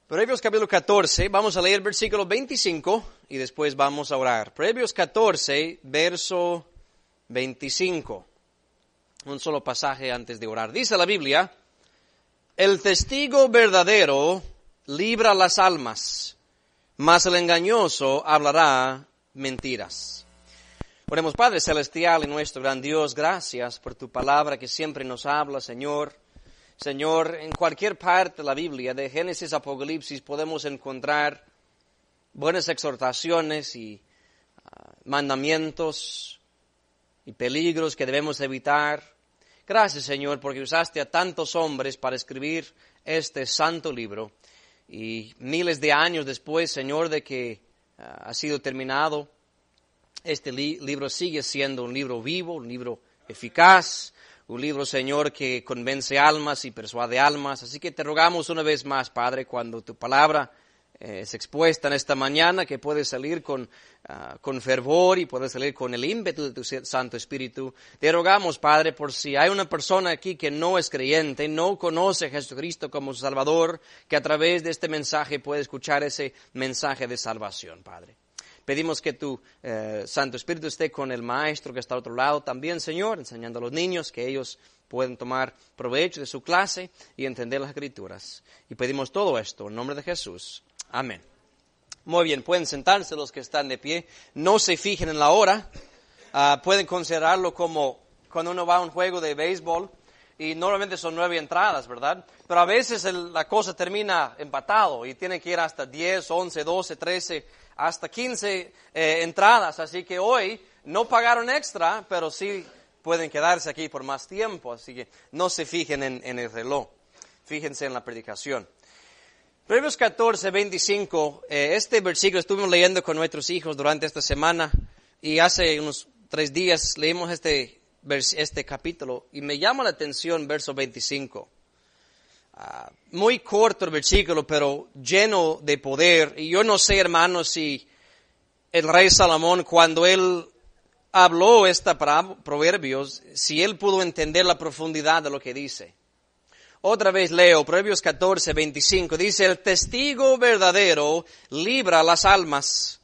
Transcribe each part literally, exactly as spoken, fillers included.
Proverbios capítulo catorce, vamos a leer versículo veinticinco y después vamos a orar. Proverbios catorce, verso veinticinco. Un solo pasaje antes de orar. Dice la Biblia: el testigo verdadero libra las almas, mas el engañoso hablará mentiras. Oremos. Padre celestial y nuestro gran Dios, gracias por tu palabra que siempre nos habla, Señor. Señor, en cualquier parte de la Biblia, de Génesis a Apocalipsis, podemos encontrar buenas exhortaciones y uh, mandamientos y peligros que debemos evitar. Gracias, Señor, porque usaste a tantos hombres para escribir este santo libro. Y miles de años después, Señor, de que uh, ha sido terminado, este li- libro sigue siendo un libro vivo, un libro eficaz, un libro, Señor, que convence almas y persuade almas. Así que te rogamos una vez más, Padre, cuando tu palabra eh, es expuesta en esta mañana, que puede salir con, uh, con fervor y puede salir con el ímpetu de tu Santo Espíritu. Te rogamos, Padre, por si hay una persona aquí que no es creyente, no conoce a Jesucristo como su Salvador, que a través de este mensaje puede escuchar ese mensaje de salvación, Padre. Pedimos que tu eh, Santo Espíritu esté con el maestro que está al otro lado también, Señor, enseñando a los niños que ellos pueden tomar provecho de su clase y entender las Escrituras. Y pedimos todo esto en nombre de Jesús. Amén. Muy bien, pueden sentarse los que están de pie. No se fijen en la hora. Uh, pueden considerarlo como cuando uno va a un juego de béisbol y normalmente son nueve entradas, ¿verdad? Pero a veces el, la cosa termina empatado y tienen que ir hasta diez, once, doce, trece, hasta quince eh, entradas. Así que hoy no pagaron extra, pero sí pueden quedarse aquí por más tiempo. Así que no se fijen en, en el reloj. Fíjense en la predicación. Proverbios catorce, veinticinco. Eh, este versículo estuvimos leyendo con nuestros hijos durante esta semana. Y hace unos tres días leímos este, vers- este capítulo. Y me llama la atención verso veinticinco. Uh, muy corto el versículo, pero lleno de poder. Y yo no sé, hermanos, si el rey Salomón, cuando él habló esta proverbios, si él pudo entender la profundidad de lo que dice. Otra vez leo, Proverbios catorce, veinticinco, dice: el testigo verdadero libra las almas,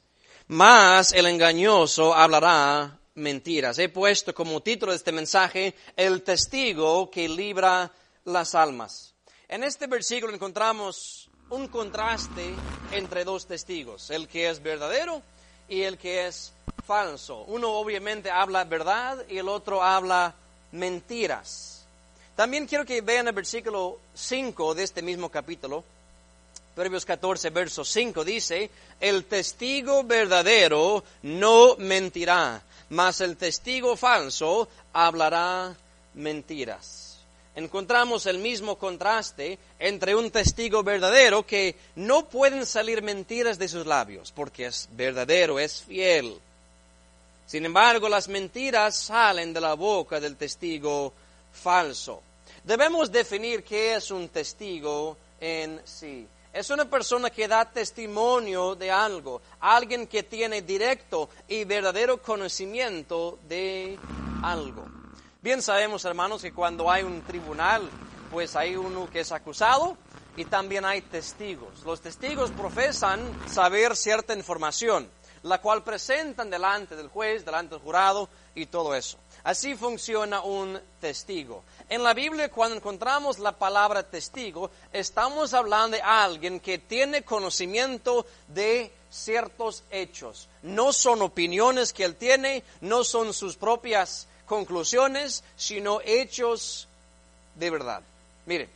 mas el engañoso hablará mentiras. He puesto como título de este mensaje, el testigo que libra las almas. En este versículo encontramos un contraste entre dos testigos, el que es verdadero y el que es falso. Uno obviamente habla verdad y el otro habla mentiras. También quiero que vean el versículo cinco de este mismo capítulo. Proverbios catorce, verso cinco dice: el testigo verdadero no mentirá, mas el testigo falso hablará mentiras. Encontramos el mismo contraste entre un testigo verdadero que no pueden salir mentiras de sus labios, porque es verdadero, es fiel. Sin embargo, las mentiras salen de la boca del testigo falso. Debemos definir qué es un testigo en sí. Es una persona que da testimonio de algo, alguien que tiene directo y verdadero conocimiento de algo. Bien sabemos, hermanos, que cuando hay un tribunal, pues hay uno que es acusado y también hay testigos. Los testigos profesan saber cierta información, la cual presentan delante del juez, delante del jurado y todo eso. Así funciona un testigo. En la Biblia, cuando encontramos la palabra testigo, estamos hablando de alguien que tiene conocimiento de ciertos hechos. No son opiniones que él tiene, no son sus propias conclusiones, sino hechos de verdad. Miren,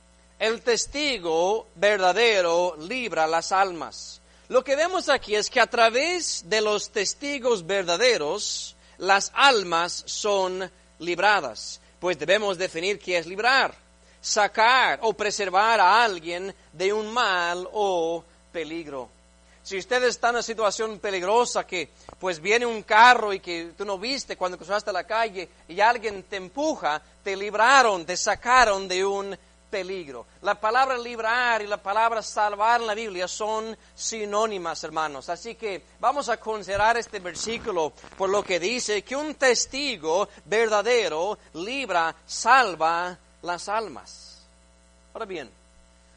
el testigo verdadero libra las almas. Lo que vemos aquí es que a través de los testigos verdaderos, las almas son libradas. Pues debemos definir qué es librar: sacar o preservar a alguien de un mal o peligro. Si usted está en una situación peligrosa, que pues viene un carro y que tú no viste cuando cruzaste la calle y alguien te empuja, te libraron, te sacaron de un peligro. La palabra librar y la palabra salvar en la Biblia son sinónimas, hermanos. Así que vamos a considerar este versículo por lo que dice que un testigo verdadero libra, salva las almas. Ahora bien,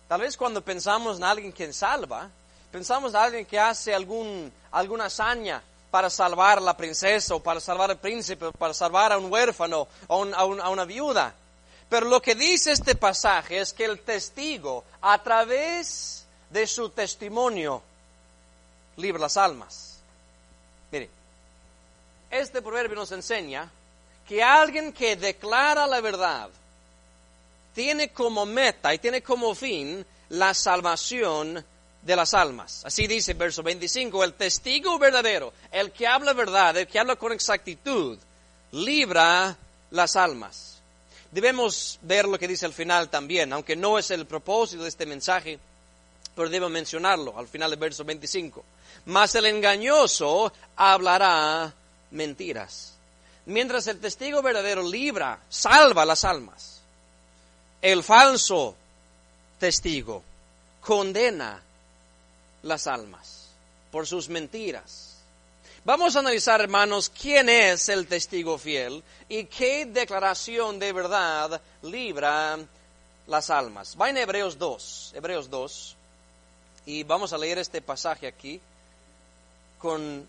Tal vez cuando pensamos en alguien que salva, pensamos en alguien que hace algún, alguna hazaña para salvar a la princesa, o para salvar al príncipe, o para salvar a un huérfano, o un, a, un, a una viuda. Pero lo que dice este pasaje es que el testigo, a través de su testimonio, libra las almas. Mire, este proverbio nos enseña que alguien que declara la verdad tiene como meta y tiene como fin la salvación de las almas. Así dice verso veinticinco, el testigo verdadero, el que habla verdad, el que habla con exactitud, libra las almas. Debemos ver lo que dice al final también, aunque no es el propósito de este mensaje, pero debo mencionarlo al final del verso veinticinco. Mas el engañoso hablará mentiras, mientras el testigo verdadero libra, salva las almas. El falso testigo condena las almas por sus mentiras. Vamos a analizar, hermanos, quién es el testigo fiel y qué declaración de verdad libra las almas. Va en Hebreos dos, Hebreos dos, y vamos a leer este pasaje aquí con,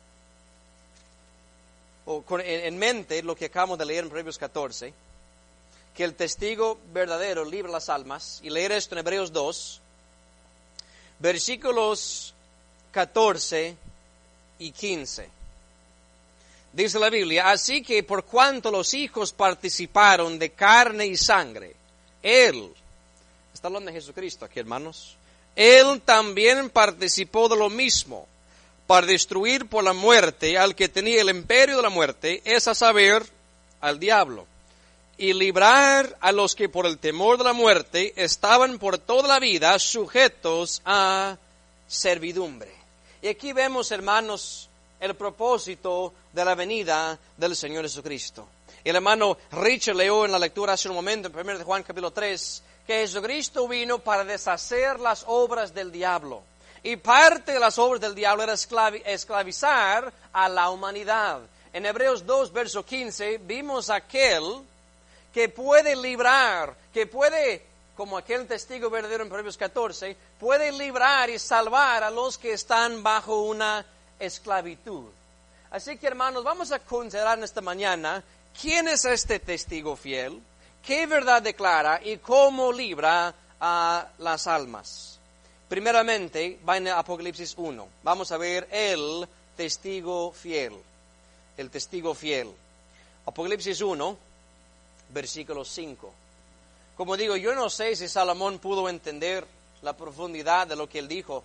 o con en mente lo que acabamos de leer en Proverbios catorce, que el testigo verdadero libra las almas, y leer esto en Hebreos dos, versículos catorce y quince. Dice la Biblia, así que por cuanto los hijos participaron de carne y sangre, Él, está hablando de Jesucristo aquí, hermanos, Él también participó de lo mismo, para destruir por la muerte al que tenía el imperio de la muerte, es a saber, al diablo, y librar a los que por el temor de la muerte estaban por toda la vida sujetos a servidumbre. Y aquí vemos, hermanos, el propósito de la venida del Señor Jesucristo. El hermano Richard leyó en la lectura hace un momento, en primero de Juan capítulo tres, que Jesucristo vino para deshacer las obras del diablo. Y parte de las obras del diablo era esclavi- esclavizar a la humanidad. En Hebreos dos, verso quince, vimos aquel que puede librar, que puede, como aquel testigo verdadero en Proverbios catorce, puede librar y salvar a los que están bajo una esclavitud. Así que, hermanos, vamos a considerar en esta mañana quién es este testigo fiel, qué verdad declara y cómo libra a las almas. Primeramente, va en Apocalipsis uno. Vamos a ver el testigo fiel, el testigo fiel. Apocalipsis uno, versículo cinco. Como digo, yo no sé si Salomón pudo entender la profundidad de lo que él dijo.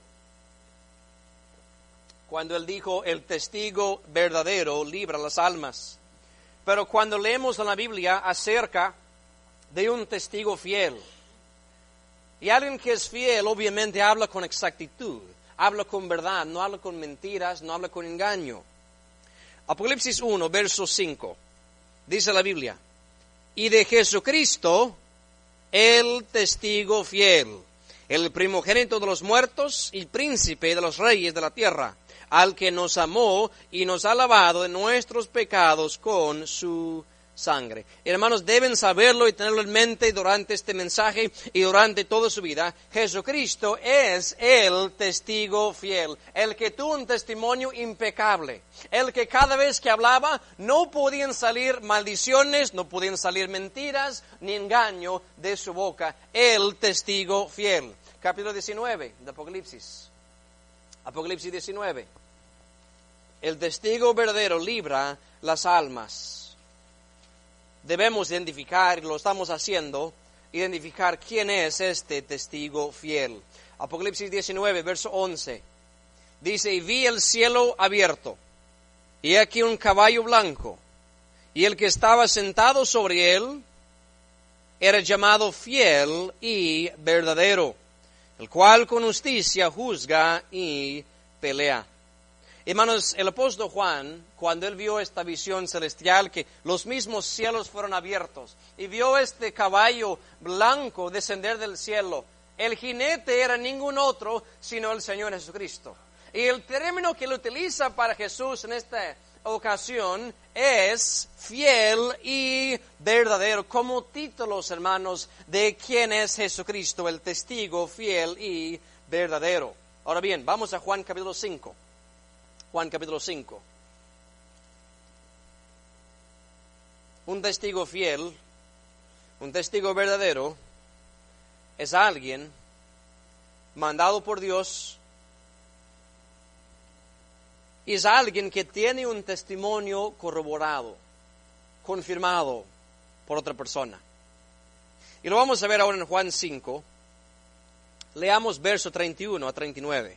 Cuando él dijo, el testigo verdadero libra las almas. Pero cuando leemos en la Biblia acerca de un testigo fiel, y alguien que es fiel obviamente habla con exactitud, habla con verdad, no habla con mentiras, no habla con engaño. Apocalipsis uno, verso cinco, dice la Biblia, y de Jesucristo, el testigo fiel, el primogénito de los muertos y príncipe de los reyes de la tierra, al que nos amó y nos ha lavado de nuestros pecados con su sangre. Hermanos, deben saberlo y tenerlo en mente durante este mensaje y durante toda su vida. Jesucristo es el testigo fiel, el que tuvo un testimonio impecable, el que cada vez que hablaba no podían salir maldiciones, no podían salir mentiras ni engaño de su boca. El testigo fiel. Capítulo diecinueve de Apocalipsis. Apocalipsis diecinueve. El testigo verdadero libra las almas. Debemos identificar, y lo estamos haciendo, identificar quién es este testigo fiel. Apocalipsis diecinueve, verso once. Dice, y vi el cielo abierto, y aquí un caballo blanco, y el que estaba sentado sobre él era llamado fiel y verdadero, el cual con justicia juzga y pelea. Hermanos, el apóstol Juan, cuando él vio esta visión celestial, que los mismos cielos fueron abiertos, y vio este caballo blanco descender del cielo, el jinete era ningún otro sino el Señor Jesucristo. Y el término que él utiliza para Jesús en este, ocasión es fiel y verdadero. Como títulos, hermanos, de quién es Jesucristo, el testigo fiel y verdadero. Ahora bien, vamos a Juan capítulo cinco. Juan capítulo cinco. Un testigo fiel, un testigo verdadero, es alguien mandado por Dios y es alguien que tiene un testimonio corroborado, confirmado por otra persona. Y lo vamos a ver ahora en Juan cinco. Leamos verso treinta y uno a treinta y nueve.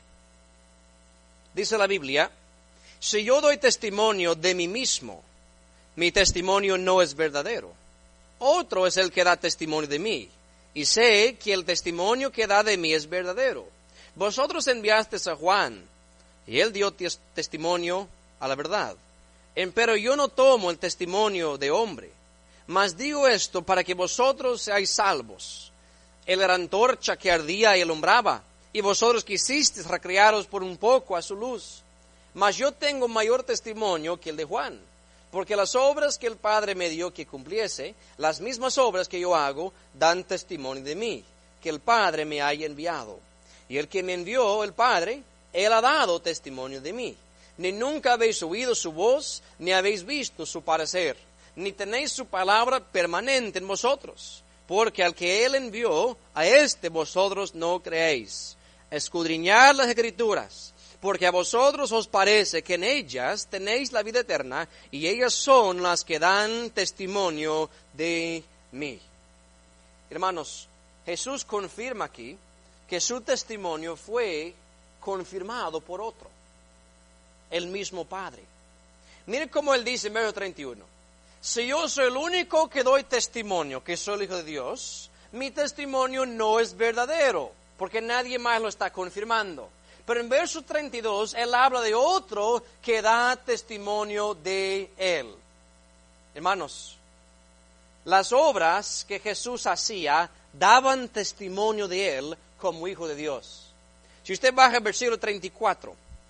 Dice la Biblia: si yo doy testimonio de mí mismo, mi testimonio no es verdadero. Otro es el que da testimonio de mí, y sé que el testimonio que da de mí es verdadero. Vosotros enviasteis a Juan, y él dio tes- testimonio a la verdad. Empero yo no tomo el testimonio de hombre, mas digo esto para que vosotros seáis salvos. Él era antorcha que ardía y alumbraba, y vosotros quisisteis recrearos por un poco a su luz. Mas yo tengo mayor testimonio que el de Juan, porque las obras que el Padre me dio que cumpliese, las mismas obras que yo hago, dan testimonio de mí, que el Padre me haya enviado. Y el que me envió, el Padre, Él ha dado testimonio de mí. Ni nunca habéis oído su voz, ni habéis visto su parecer, ni tenéis su palabra permanente en vosotros, porque al que Él envió, a éste vosotros no creéis. Escudriñad las Escrituras, porque a vosotros os parece que en ellas tenéis la vida eterna, y ellas son las que dan testimonio de mí. Hermanos, Jesús confirma aquí que su testimonio fue confirmado por otro, el mismo Padre. Mire cómo Él dice en verso treinta y uno. Si yo soy el único que doy testimonio que soy el Hijo de Dios, mi testimonio no es verdadero, porque nadie más lo está confirmando. Pero en verso treinta y dos, Él habla de otro que da testimonio de Él. Hermanos, las obras que Jesús hacía daban testimonio de Él como Hijo de Dios. Si usted baja al versículo treinta y cuatro,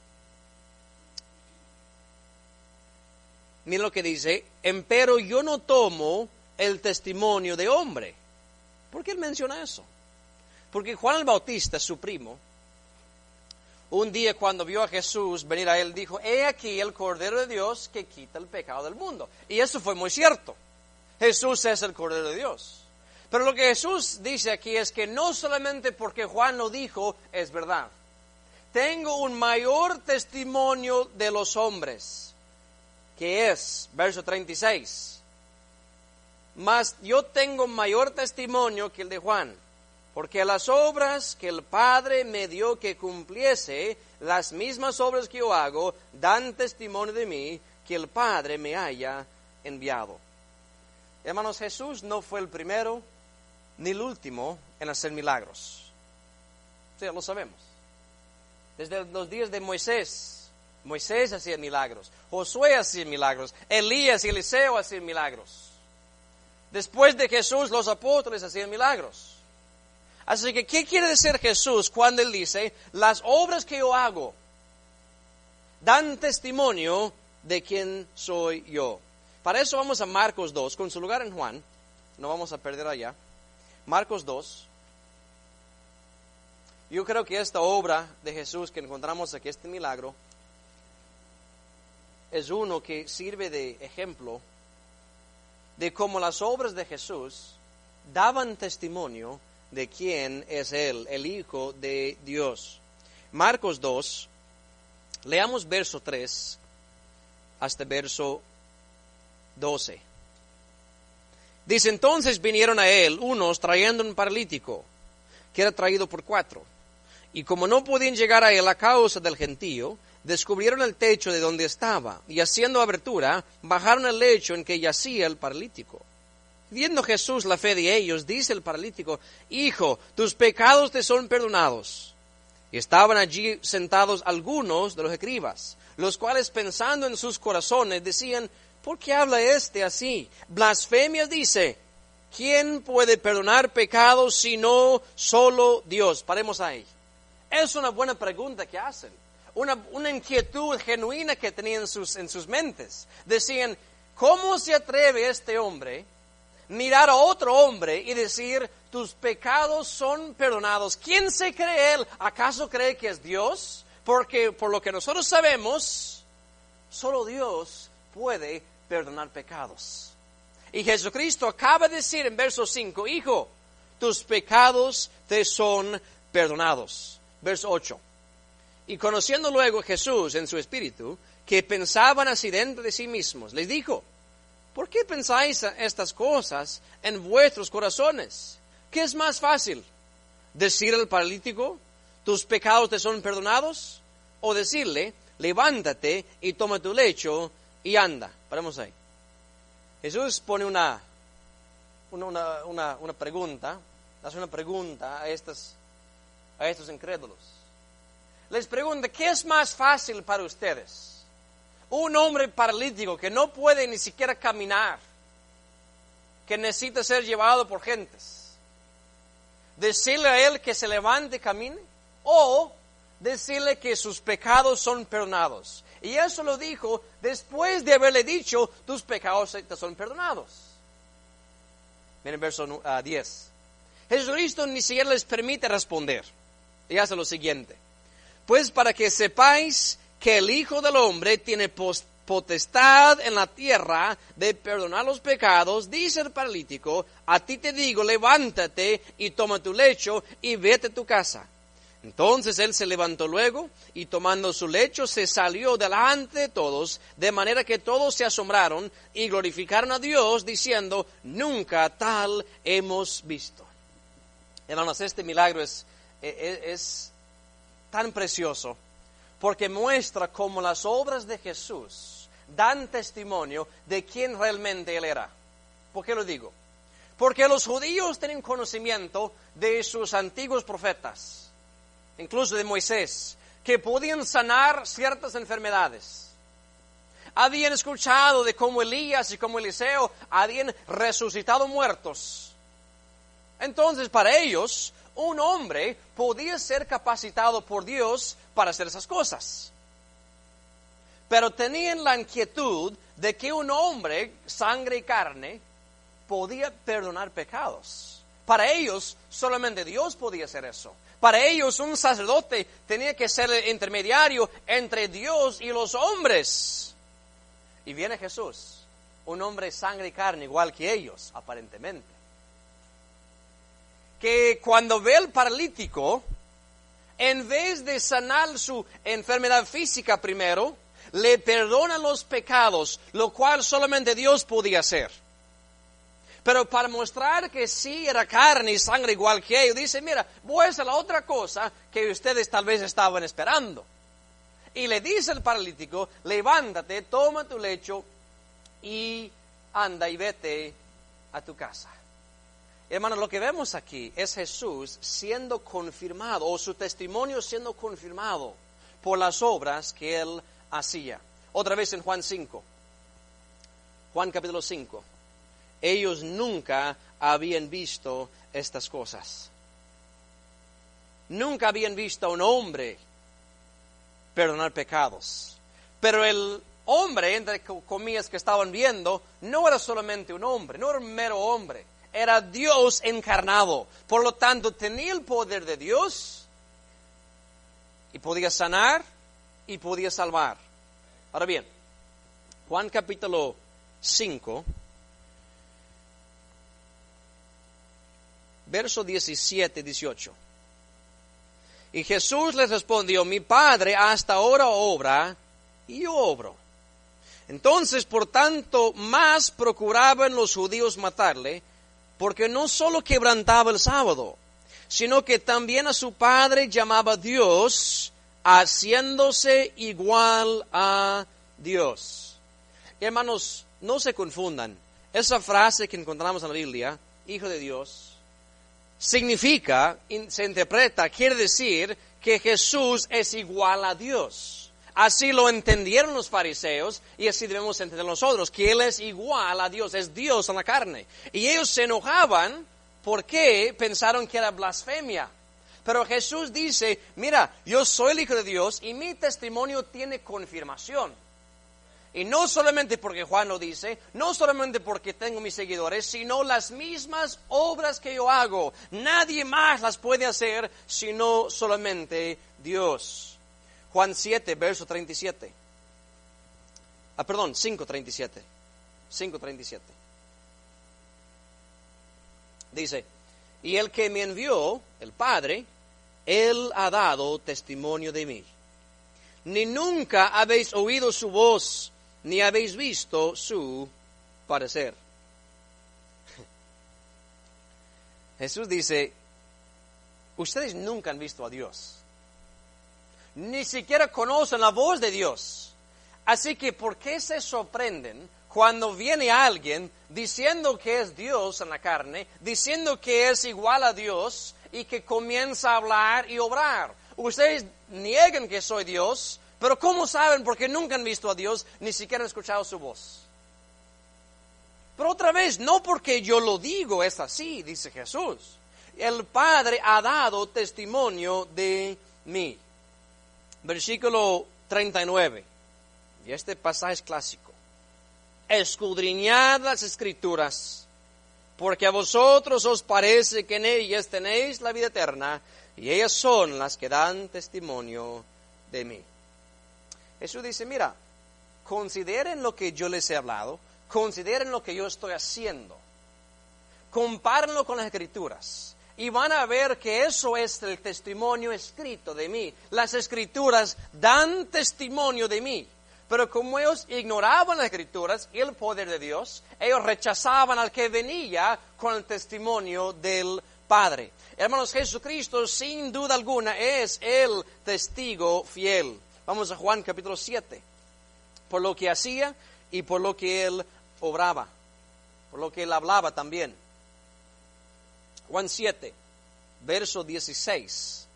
mira lo que dice: empero yo no tomo el testimonio de hombre. ¿Por qué Él menciona eso? Porque Juan el Bautista, su primo, un día cuando vio a Jesús venir a él, dijo: he aquí el Cordero de Dios que quita el pecado del mundo. Y eso fue muy cierto. Jesús es el Cordero de Dios. Pero lo que Jesús dice aquí es que no solamente porque Juan lo dijo es verdad. Tengo un mayor testimonio de los hombres, que es, verso treinta y seis, mas yo tengo mayor testimonio que el de Juan, porque las obras que el Padre me dio que cumpliese, las mismas obras que yo hago, dan testimonio de mí, que el Padre me haya enviado. Hermanos, Jesús no fue el primero ni el último en hacer milagros. Sí, lo sabemos. Desde los días de Moisés, Moisés hacía milagros, Josué hacía milagros, Elías y Eliseo hacían milagros. Después de Jesús, los apóstoles hacían milagros. Así que, ¿qué quiere decir Jesús cuando Él dice: las obras que yo hago dan testimonio de quién soy yo? Para eso vamos a Marcos dos, con su lugar en Juan, no vamos a perder allá. Marcos dos. Yo creo que esta obra de Jesús que encontramos aquí, este milagro, es uno que sirve de ejemplo de cómo las obras de Jesús daban testimonio de quién es Él, el Hijo de Dios. Marcos dos, leamos verso tres hasta verso doce. Dice: entonces vinieron a Él unos trayendo un paralítico, que era traído por cuatro. Y como no podían llegar a Él a causa del gentío, descubrieron el techo de donde estaba, y haciendo abertura, bajaron el lecho en que yacía el paralítico. Viendo Jesús la fe de ellos, dice el paralítico: hijo, tus pecados te son perdonados. Y estaban allí sentados algunos de los escribas, los cuales, pensando en sus corazones, decían: ¿por qué habla este así? Blasfemias dice. ¿Quién puede perdonar pecados sino solo Dios? Paremos ahí. Es una buena pregunta que hacen. una, una inquietud genuina que tenían en sus, en sus mentes. Decían, ¿cómo se atreve este hombre mirar a otro hombre y decir, tus pecados son perdonados? ¿Quién se cree él? ¿Acaso cree que es Dios? Porque por lo que nosotros sabemos, solo Dios puede perdonar pecados. Y Jesucristo acaba de decir en verso cinco, hijo, tus pecados te son perdonados. Verso ocho. Y conociendo luego Jesús en su espíritu, que pensaban así dentro de sí mismos, les dijo, ¿por qué pensáis estas cosas en vuestros corazones? ¿Qué es más fácil? ¿Decir al paralítico, tus pecados te son perdonados? ¿O decirle, levántate y toma tu lecho y anda? Paremos ahí. Jesús pone una, una, una, una, una pregunta, hace una pregunta a, estas, a estos incrédulos. Les pregunta, ¿qué es más fácil para ustedes? Un hombre paralítico que no puede ni siquiera caminar, que necesita ser llevado por gentes. ¿Decirle a él que se levante y camine? ¿O decirle que sus pecados son perdonados? Y eso lo dijo después de haberle dicho, tus pecados te son perdonados. Miren verso uh, diez. Jesucristo ni siquiera les permite responder. Y hace lo siguiente. Pues para que sepáis que el Hijo del Hombre tiene potestad en la tierra de perdonar los pecados, dice el paralítico, a ti te digo, levántate y toma tu lecho y vete a tu casa. Entonces él se levantó luego y tomando su lecho se salió delante de todos, de manera que todos se asombraron y glorificaron a Dios diciendo, nunca tal hemos visto. Hermanos, este milagro es, es, es tan precioso porque muestra cómo las obras de Jesús dan testimonio de quién realmente Él era. ¿Por qué lo digo? Porque los judíos tienen conocimiento de sus antiguos profetas, incluso de Moisés, que podían sanar ciertas enfermedades. Habían escuchado de cómo Elías y cómo Eliseo habían resucitado muertos. Entonces, para ellos, un hombre podía ser capacitado por Dios para hacer esas cosas. Pero tenían la inquietud de que un hombre, sangre y carne, podía perdonar pecados. Para ellos, solamente Dios podía hacer eso. Para ellos, un sacerdote tenía que ser el intermediario entre Dios y los hombres. Y viene Jesús, un hombre sangre y carne, igual que ellos, aparentemente. Que cuando ve al paralítico, en vez de sanar su enfermedad física primero, le perdona los pecados, lo cual solamente Dios podía hacer. Pero para mostrar que sí era carne y sangre igual que ellos, dice, mira, voy a hacer la otra cosa que ustedes tal vez estaban esperando. Y le dice al paralítico, levántate, toma tu lecho y anda y vete a tu casa. Hermanos, lo que vemos aquí es Jesús siendo confirmado, o su testimonio siendo confirmado por las obras que Él hacía. Otra vez en Juan cinco. Juan capítulo cinco. Ellos nunca habían visto estas cosas. Nunca habían visto a un hombre perdonar pecados. Pero el hombre, entre comillas, que estaban viendo, no era solamente un hombre, no era un mero hombre. Era Dios encarnado. Por lo tanto, tenía el poder de Dios y podía sanar y podía salvar. Ahora bien, Juan capítulo cinco, verso diecisiete y dieciocho. Y Jesús les respondió, mi Padre hasta ahora obra y yo obro. Entonces, por tanto, más procuraban los judíos matarle, porque no solo quebrantaba el sábado, sino que también a su Padre llamaba Dios, haciéndose igual a Dios. Hermanos, no se confundan. Esa frase que encontramos en la Biblia, Hijo de Dios, significa, se interpreta, quiere decir que Jesús es igual a Dios. Así lo entendieron los fariseos y así debemos entender nosotros, que Él es igual a Dios, es Dios en la carne. Y ellos se enojaban porque pensaron que era blasfemia. Pero Jesús dice, mira, yo soy el Hijo de Dios y mi testimonio tiene confirmación. Y no solamente porque Juan lo dice, no solamente porque tengo mis seguidores, sino las mismas obras que yo hago. Nadie más las puede hacer sino solamente Dios. Juan siete, verso treinta y siete. Ah, perdón, cinco treinta y siete. cinco treinta y siete. Dice, y el que me envió, el Padre, Él ha dado testimonio de mí. Ni nunca habéis oído su voz, ni habéis visto su parecer. Jesús dice, ustedes nunca han visto a Dios. Ni siquiera conocen la voz de Dios. Así que, ¿por qué se sorprenden cuando viene alguien diciendo que es Dios en la carne, diciendo que es igual a Dios y que comienza a hablar y obrar? Ustedes niegan que soy Dios, pero ¿cómo saben? Porque nunca han visto a Dios, ni siquiera han escuchado su voz. Pero otra vez, no porque yo lo digo, es así, dice Jesús. El Padre ha dado testimonio de mí. Versículo treinta y nueve. Y este pasaje es clásico. Escudriñad las Escrituras, porque a vosotros os parece que en ellas tenéis la vida eterna, y ellas son las que dan testimonio de mí. Jesús dice, mira, consideren lo que yo les he hablado, consideren lo que yo estoy haciendo, compárenlo con las Escrituras, y van a ver que eso es el testimonio escrito de mí. Las Escrituras dan testimonio de mí. Pero como ellos ignoraban las Escrituras y el poder de Dios, ellos rechazaban al que venía con el testimonio del Padre. Hermanos, Jesucristo sin duda alguna es el testigo fiel. Vamos a Juan capítulo siete. Por lo que hacía y por lo que él obraba. Por lo que él hablaba también. Juan siete, verso dieciséis.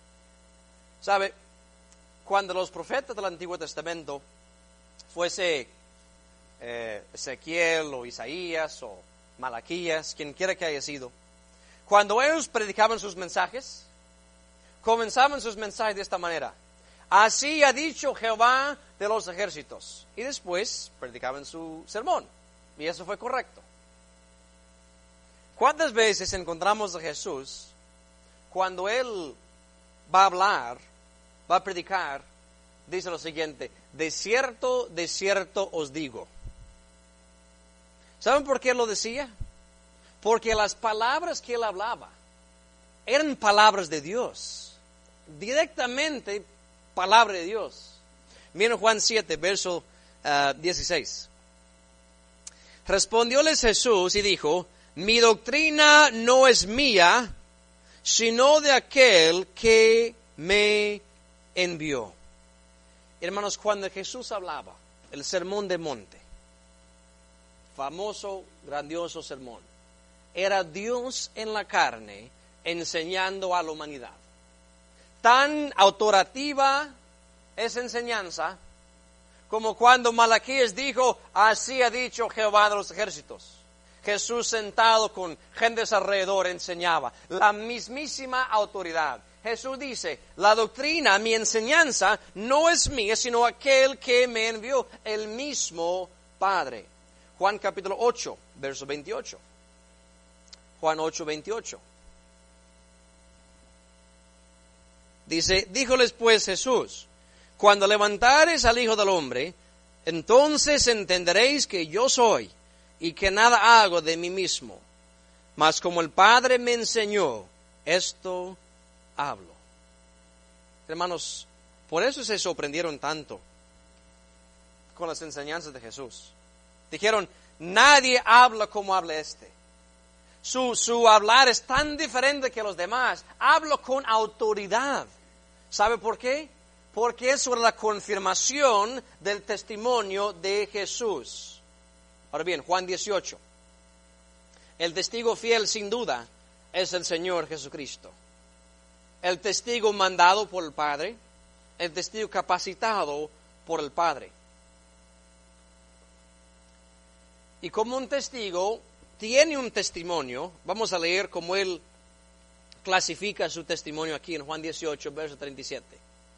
¿Sabe? Cuando los profetas del Antiguo Testamento, fuese eh, Ezequiel o Isaías o Malaquías, quien quiera que haya sido, cuando ellos predicaban sus mensajes, comenzaban sus mensajes de esta manera: así ha dicho Jehová de los ejércitos. Y después predicaban su sermón. Y eso fue correcto. ¿Cuántas veces encontramos a Jesús cuando Él va a hablar, va a predicar, dice lo siguiente: de cierto, de cierto os digo? ¿Saben por qué lo decía? Porque las palabras que Él hablaba eran palabras de Dios. Directamente palabra de Dios. Miren Juan siete, verso uh, dieciséis. Respondióles Jesús y dijo: mi doctrina no es mía, sino de aquel que me envió. Hermanos, cuando Jesús hablaba, el sermón del monte, famoso, grandioso sermón, era Dios en la carne enseñando a la humanidad. Tan autoritativa esa enseñanza como cuando Malaquías dijo: así ha dicho Jehová de los ejércitos. Jesús sentado con gentes alrededor enseñaba la mismísima autoridad. Jesús dice: la doctrina, mi enseñanza, no es mía, sino aquel que me envió, el mismo Padre. Juan capítulo ocho, verso veintiocho. Juan ocho, veintiocho. Dice: díjoles pues Jesús: cuando levantares al Hijo del Hombre, entonces entenderéis que yo soy, y que nada hago de mí mismo, mas como el Padre me enseñó, esto hablo. Hermanos, por eso se sorprendieron tanto con las enseñanzas de Jesús. Dijeron: nadie habla como habla este. Su, su hablar es tan diferente que los demás. Hablo con autoridad. ¿Sabe por qué? Porque es sobre la confirmación del testimonio de Jesús. Ahora bien, Juan dieciocho. El testigo fiel, sin duda, es el Señor Jesucristo. El testigo mandado por el Padre, el testigo capacitado por el Padre. Y como un testigo tiene un testimonio, vamos a leer cómo él clasifica su testimonio aquí en Juan dieciocho, verso treinta y siete.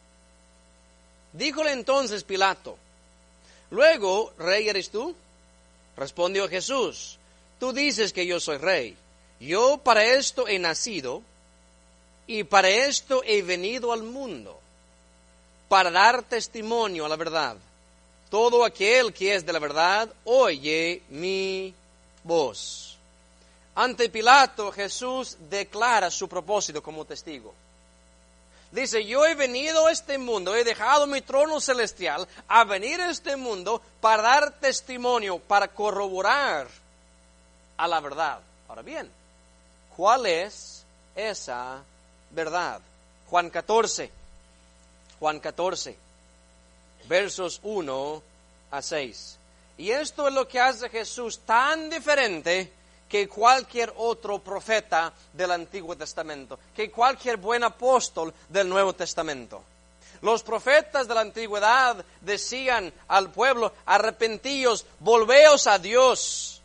Díjole entonces Pilato: luego, ¿rey eres tú? Respondió Jesús: tú dices que yo soy rey. Yo para esto he nacido y para esto he venido al mundo, para dar testimonio a la verdad. Todo aquel que es de la verdad, oye mi voz. Ante Pilato, Jesús declara su propósito como testigo. Dice: yo he venido a este mundo, he dejado mi trono celestial a venir a este mundo para dar testimonio, para corroborar a la verdad. Ahora bien, ¿cuál es esa verdad? Juan catorce, Juan catorce, versos uno a seis. Y esto es lo que hace Jesús tan diferente que cualquier otro profeta del Antiguo Testamento, que cualquier buen apóstol del Nuevo Testamento. Los profetas de la antigüedad decían al pueblo: arrepentíos, volveos a Dios.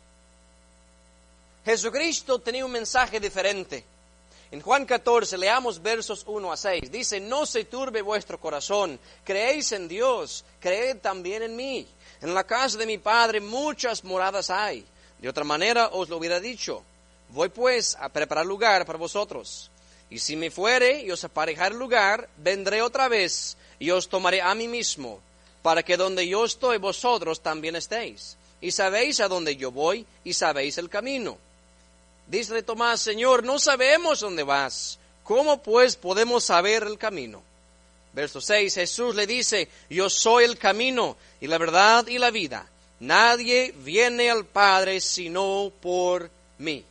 Jesucristo tenía un mensaje diferente. En Juan catorce, leamos versos uno a seis. Dice: no se turbe vuestro corazón, creéis en Dios, creed también en mí. En la casa de mi Padre muchas moradas hay. De otra manera os lo hubiera dicho. Voy pues a preparar lugar para vosotros. Y si me fuere y os aparejare lugar, vendré otra vez y os tomaré a mí mismo, para que donde yo estoy vosotros también estéis. Y sabéis a dónde yo voy y sabéis el camino. Dice Tomás: Señor, no sabemos dónde vas. ¿Cómo pues podemos saber el camino? Verso seis, Jesús le dice: yo soy el camino y la verdad y la vida. Nadie viene al Padre sino por mí.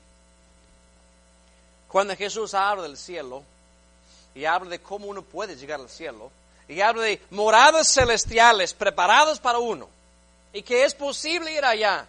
Cuando Jesús habla del cielo, y habla de cómo uno puede llegar al cielo, y habla de moradas celestiales preparadas para uno, y que es posible ir allá,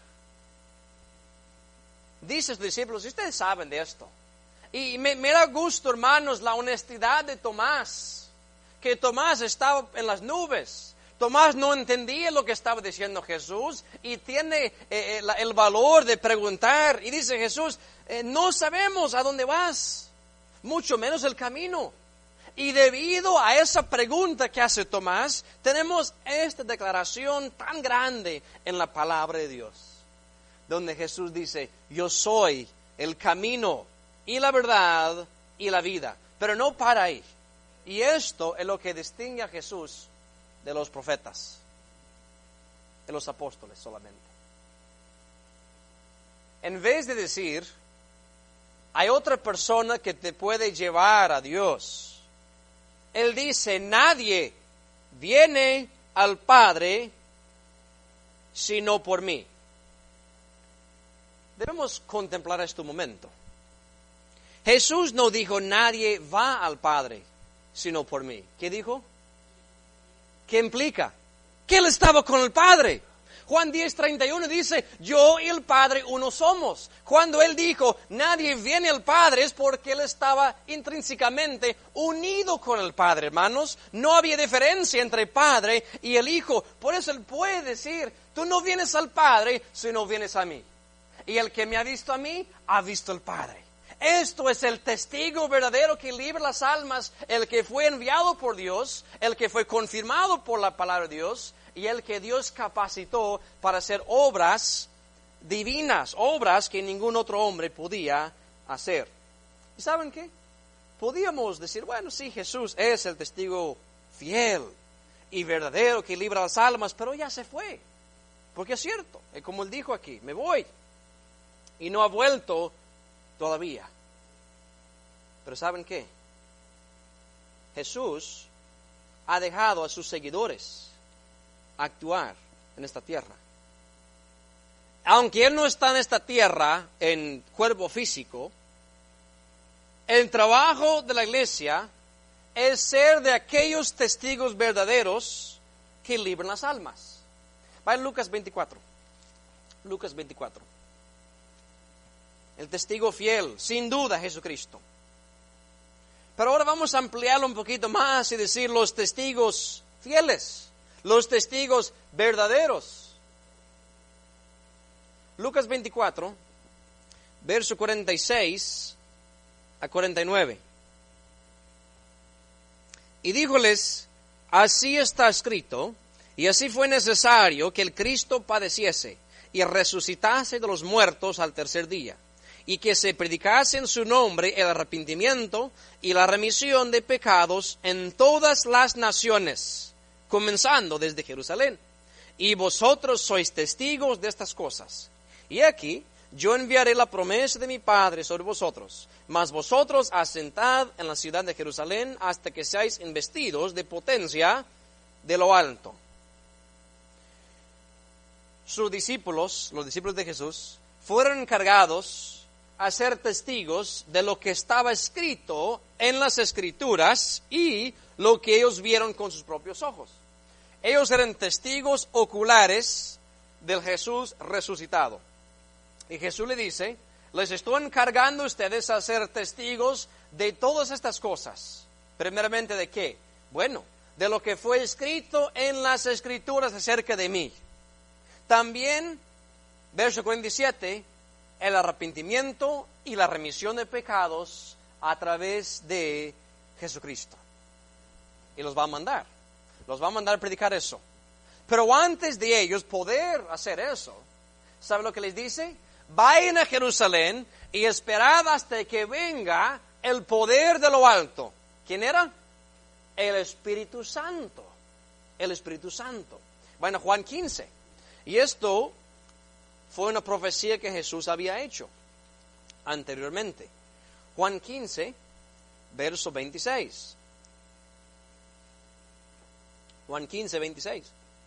dice a sus discípulos: ustedes saben de esto. Y me, me da gusto, hermanos, la honestidad de Tomás, que Tomás estaba en las nubes. Tomás no entendía lo que estaba diciendo Jesús y tiene eh, el, el valor de preguntar. Y dice Jesús: eh, no sabemos a dónde vas, mucho menos el camino. Y debido a esa pregunta que hace Tomás, tenemos esta declaración tan grande en la palabra de Dios, donde Jesús dice: yo soy el camino y la verdad y la vida. Pero no para ahí. Y esto es lo que distingue a Jesús de los profetas, de los apóstoles solamente. En vez de decir: hay otra persona que te puede llevar a Dios, Él dice: nadie viene al Padre sino por mí. Debemos contemplar este momento. Jesús no dijo: nadie va al Padre sino por mí. ¿Qué dijo? ¿Qué implica? Que Él estaba con el Padre. Juan diez, treinta y uno dice: yo y el Padre uno somos. Cuando Él dijo: nadie viene al Padre, es porque Él estaba intrínsecamente unido con el Padre, hermanos. No había diferencia entre el Padre y el Hijo. Por eso Él puede decir: tú no vienes al Padre si no vienes a mí. Y el que me ha visto a mí, ha visto al Padre. Esto es el testigo verdadero que libra las almas, el que fue enviado por Dios, el que fue confirmado por la palabra de Dios y el que Dios capacitó para hacer obras divinas, obras que ningún otro hombre podía hacer. ¿Y saben qué? Podíamos decir: bueno, sí, Jesús es el testigo fiel y verdadero que libra las almas, pero ya se fue. Porque es cierto, es como Él dijo aquí: me voy. Y no ha vuelto todavía. Pero ¿saben qué? Jesús ha dejado a sus seguidores actuar en esta tierra. Aunque Él no está en esta tierra en cuerpo físico, el trabajo de la iglesia es ser de aquellos testigos verdaderos que libran las almas. Va en Lucas veinticuatro. Lucas veinticuatro. El testigo fiel, sin duda, Jesucristo. Pero ahora vamos a ampliarlo un poquito más y decir los testigos fieles, los testigos verdaderos. Lucas veinticuatro, verso cuarenta y seis a cuarenta y nueve. Y díjoles, así está escrito, y así fue necesario que el Cristo padeciese y resucitase de los muertos al tercer día, y que se predicase en su nombre el arrepentimiento y la remisión de pecados en todas las naciones, comenzando desde Jerusalén. Y vosotros sois testigos de estas cosas. Y aquí yo enviaré la promesa de mi Padre sobre vosotros, mas vosotros asentad en la ciudad de Jerusalén hasta que seáis investidos de potencia de lo alto. Sus discípulos, los discípulos de Jesús, fueron encargados a ser testigos de lo que estaba escrito en las Escrituras y lo que ellos vieron con sus propios ojos. Ellos eran testigos oculares del Jesús resucitado. Y Jesús le dice, les estoy encargando a ustedes a ser testigos de todas estas cosas. Primeramente, ¿de qué? Bueno, de lo que fue escrito en las Escrituras acerca de mí. También, verso cuarenta y siete, el arrepentimiento y la remisión de pecados a través de Jesucristo. Y los va a mandar. Los va a mandar a predicar eso. Pero antes de ellos poder hacer eso, ¿sabe lo que les dice? Vayan a Jerusalén y esperad hasta que venga el poder de lo alto. ¿Quién era? El Espíritu Santo. El Espíritu Santo. Bueno, Juan quince. Y esto fue una profecía que Jesús había hecho anteriormente. Juan quince, verso veintiséis. Juan quince, veintiséis.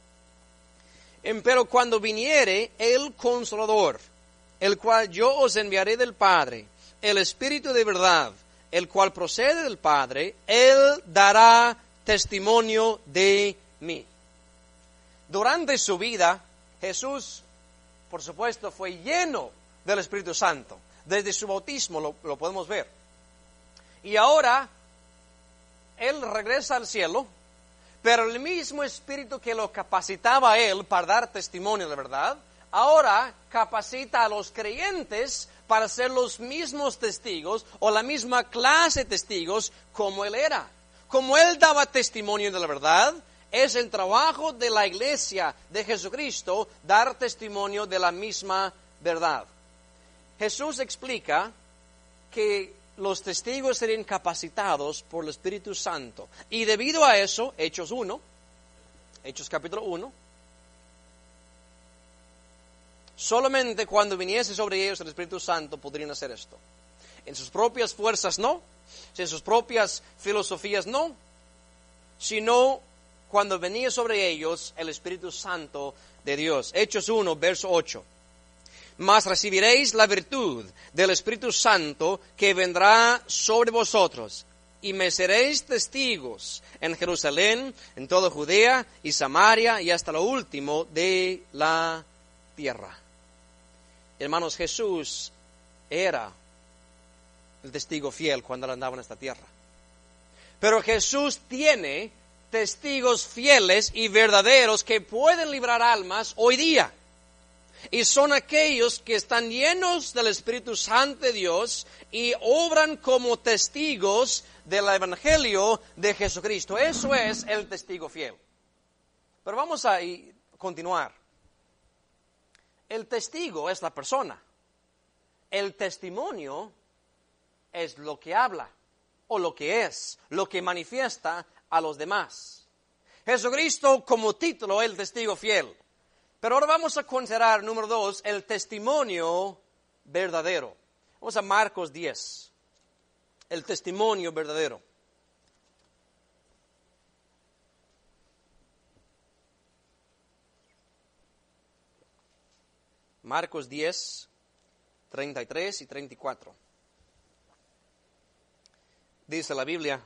Pero cuando viniere el Consolador, el cual yo os enviaré del Padre, el Espíritu de verdad, el cual procede del Padre, Él dará testimonio de mí. Durante su vida, Jesús, por supuesto, fue lleno del Espíritu Santo. Desde su bautismo lo, lo podemos ver. Y ahora, Él regresa al cielo, pero el mismo Espíritu que lo capacitaba a Él para dar testimonio de verdad, ahora capacita a los creyentes para ser los mismos testigos o la misma clase de testigos como Él era. Como Él daba testimonio de la verdad, es el trabajo de la iglesia de Jesucristo dar testimonio de la misma verdad. Jesús explica que los testigos serían capacitados por el Espíritu Santo. Y debido a eso, Hechos uno, Hechos capítulo uno, solamente cuando viniese sobre ellos el Espíritu Santo podrían hacer esto. En sus propias fuerzas no, en sus propias filosofías no, sino cuando venía sobre ellos el Espíritu Santo de Dios. Hechos uno, verso ocho. Mas recibiréis la virtud del Espíritu Santo que vendrá sobre vosotros, y me seréis testigos en Jerusalén, en toda Judea y Samaria, y hasta lo último de la tierra. Hermanos, Jesús era el testigo fiel cuando él andaba en esta tierra. Pero Jesús tiene testigos fieles y verdaderos que pueden librar almas hoy día. Y son aquellos que están llenos del Espíritu Santo de Dios y obran como testigos del Evangelio de Jesucristo. Eso es el testigo fiel. Pero vamos a continuar. El testigo es la persona. El testimonio es lo que habla o lo que es, lo que manifiesta a los demás. Jesucristo como título, el testigo fiel. Pero ahora vamos a considerar, número dos, el testimonio verdadero. Vamos a Marcos diez. El testimonio verdadero. Marcos diez, treinta y tres y treinta y cuatro. Dice la Biblia: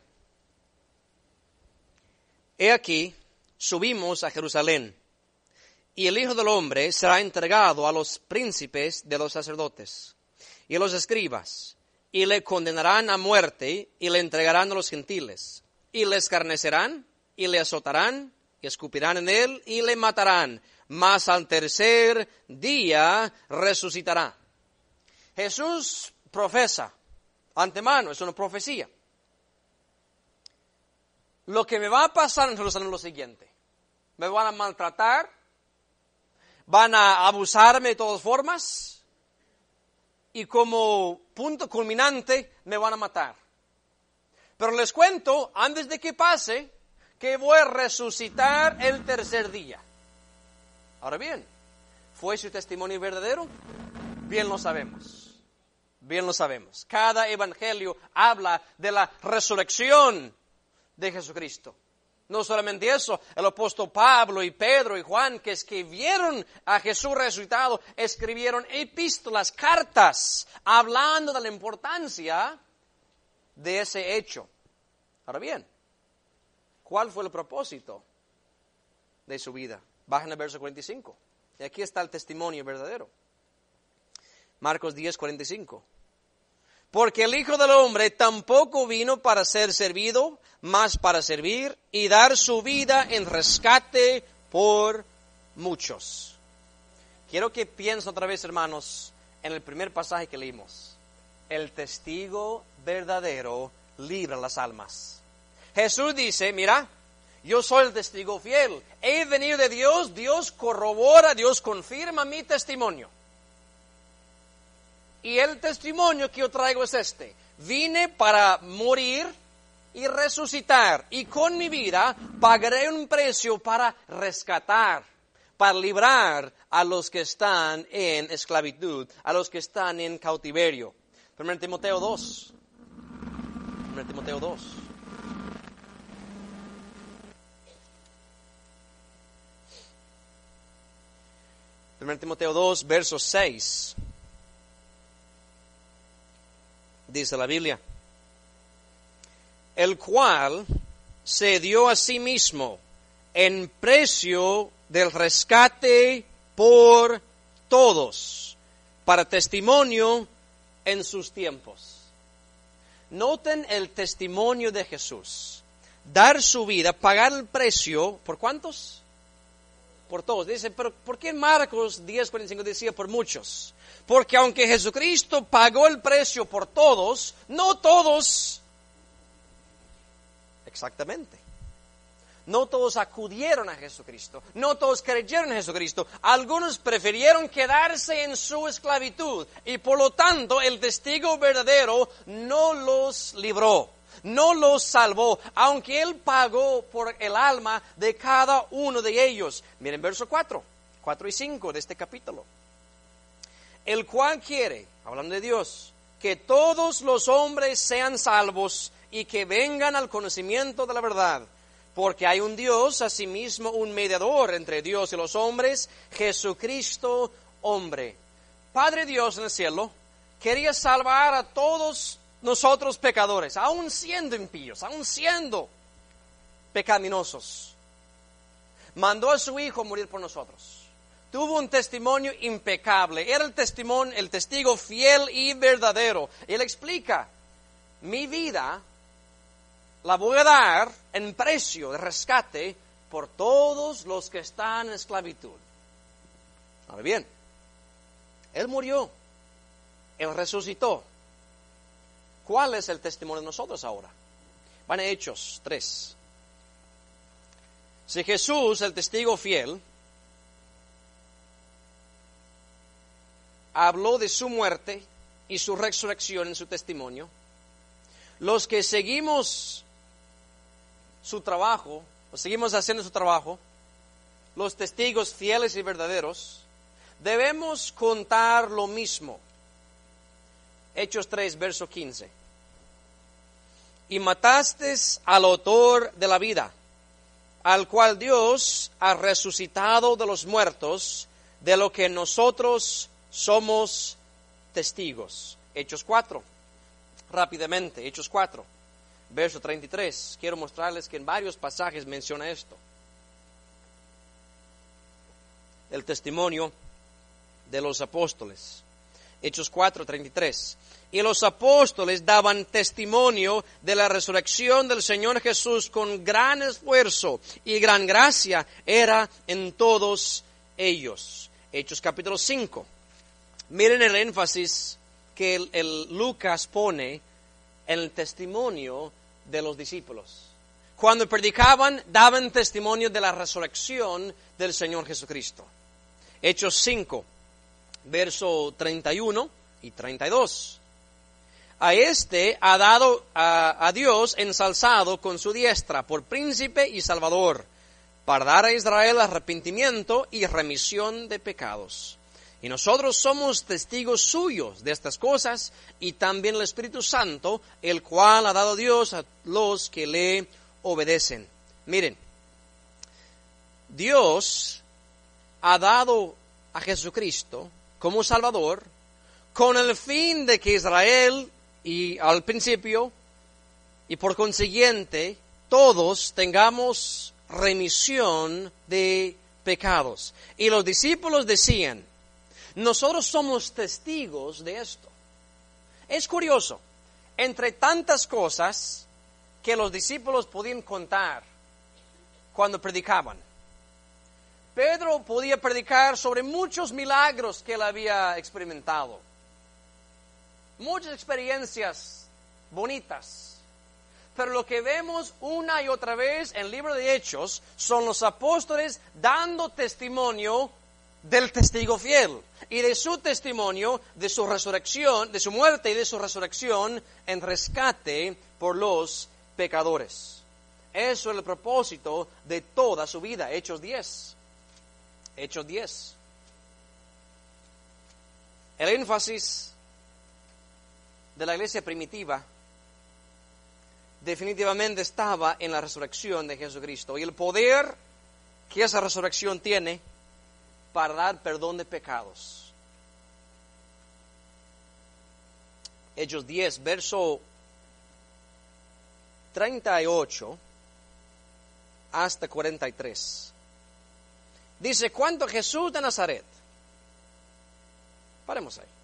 He aquí, subimos a Jerusalén, y el Hijo del Hombre será entregado a los príncipes de los sacerdotes y a los escribas, y le condenarán a muerte, y le entregarán a los gentiles, y le escarnecerán, y le azotarán, y escupirán en él, y le matarán, mas al tercer día resucitará. Jesús profesa, antemano, es una profecía. lo que me va a pasar en Jerusalén es lo siguiente. Me van a maltratar, van a abusarme de todas formas, y como punto culminante me van a matar. Pero les cuento, antes de que pase, que voy a resucitar el tercer día. Ahora bien, ¿fue su testimonio verdadero? Bien lo sabemos. Bien lo sabemos. Cada evangelio habla de la resurrección de Jesucristo. No solamente eso, el apóstol Pablo y Pedro y Juan, que escribieron a Jesús resucitado, escribieron epístolas, cartas, hablando de la importancia de ese hecho. Ahora bien, ¿cuál fue el propósito de su vida? Bajen al verso cuarenta y cinco. Y aquí está el testimonio verdadero. Marcos diez, cuarenta y cinco. Porque el Hijo del Hombre tampoco vino para ser servido, mas para servir y dar su vida en rescate por muchos. Quiero que piensen otra vez, hermanos, en el primer pasaje que leímos. El testigo verdadero libra las almas. Jesús dice, mira, yo soy el testigo fiel. He venido de Dios, Dios corrobora, Dios confirma mi testimonio. Y el testimonio que yo traigo es este. Vine para morir y resucitar. Y con mi vida pagaré un precio para rescatar, para librar a los que están en esclavitud, a los que están en cautiverio. Primero Timoteo dos. Primero Timoteo dos. Primero Timoteo dos, verso seis. Dice la Biblia, el cual se dio a sí mismo en precio del rescate por todos, para testimonio en sus tiempos. Noten el testimonio de Jesús. Dar su vida, pagar el precio, ¿por cuántos? Por todos. Dice, pero ¿por qué Marcos diez, cuarenta y cinco decía por muchos? Porque aunque Jesucristo pagó el precio por todos, no todos, exactamente, no todos acudieron a Jesucristo, no todos creyeron en Jesucristo, algunos prefirieron quedarse en su esclavitud y por lo tanto el testigo verdadero no los libró, no los salvó, aunque Él pagó por el alma de cada uno de ellos. Miren verso cuatro, cuatro y cinco de este capítulo. El cual quiere, hablando de Dios, que todos los hombres sean salvos y que vengan al conocimiento de la verdad. Porque hay un Dios, asimismo un mediador entre Dios y los hombres, Jesucristo hombre. Padre Dios en el cielo quería salvar a todos nosotros pecadores, aun siendo impíos, aun siendo pecaminosos. Mandó a su Hijo morir por nosotros. Tuvo un testimonio impecable. Era el testimonio, el testigo fiel y verdadero. Él explica, mi vida la voy a dar en precio de rescate por todos los que están en esclavitud. Ahora bien, Él murió. Él resucitó. ¿Cuál es el testimonio de nosotros ahora? Van a Hechos tres. Si Jesús, el testigo fiel, habló de su muerte y su resurrección en su testimonio, los que seguimos su trabajo, o seguimos haciendo su trabajo, los testigos fieles y verdaderos, debemos contar lo mismo. Hechos tres, verso quince. Y mataste al autor de la vida, al cual Dios ha resucitado de los muertos, de lo que nosotros somos testigos. Hechos cuatro, rápidamente, Hechos cuatro, verso treinta y tres. Quiero mostrarles que en varios pasajes menciona esto. El testimonio de los apóstoles. Hechos cuatro, treinta y tres. Y los apóstoles daban testimonio de la resurrección del Señor Jesús con gran esfuerzo y gran gracia era en todos ellos. Hechos capítulo cinco. Miren el énfasis que el, el Lucas pone en el testimonio de los discípulos. cuando predicaban, daban testimonio de la resurrección del Señor Jesucristo. Hechos cinco, verso treinta y uno y treinta y dos. A este ha dado a, a Dios ensalzado con su diestra por príncipe y salvador, para dar a Israel arrepentimiento y remisión de pecados. Y nosotros somos testigos suyos de estas cosas, y también el Espíritu Santo, el cual ha dado Dios a los que le obedecen. Miren, Dios ha dado a Jesucristo como Salvador con el fin de que Israel, y al principio, y por consiguiente, todos tengamos remisión de pecados. Y los discípulos decían, nosotros somos testigos de esto. Es curioso, entre tantas cosas que los discípulos podían contar cuando predicaban, Pedro podía predicar sobre muchos milagros que él había experimentado, muchas experiencias bonitas. Pero lo que vemos una y otra vez en el libro de Hechos son los apóstoles dando testimonio del testigo fiel y de su testimonio, de su resurrección, de su muerte y de su resurrección en rescate por los pecadores. Eso es el propósito de toda su vida. Hechos diez. Hechos diez. El énfasis de la iglesia primitiva definitivamente estaba en la resurrección de Jesucristo y el poder que esa resurrección tiene para dar perdón de pecados. Hechos diez, verso treinta y ocho hasta cuarenta y tres. Dice, cuando Jesús de Nazaret, paremos ahí.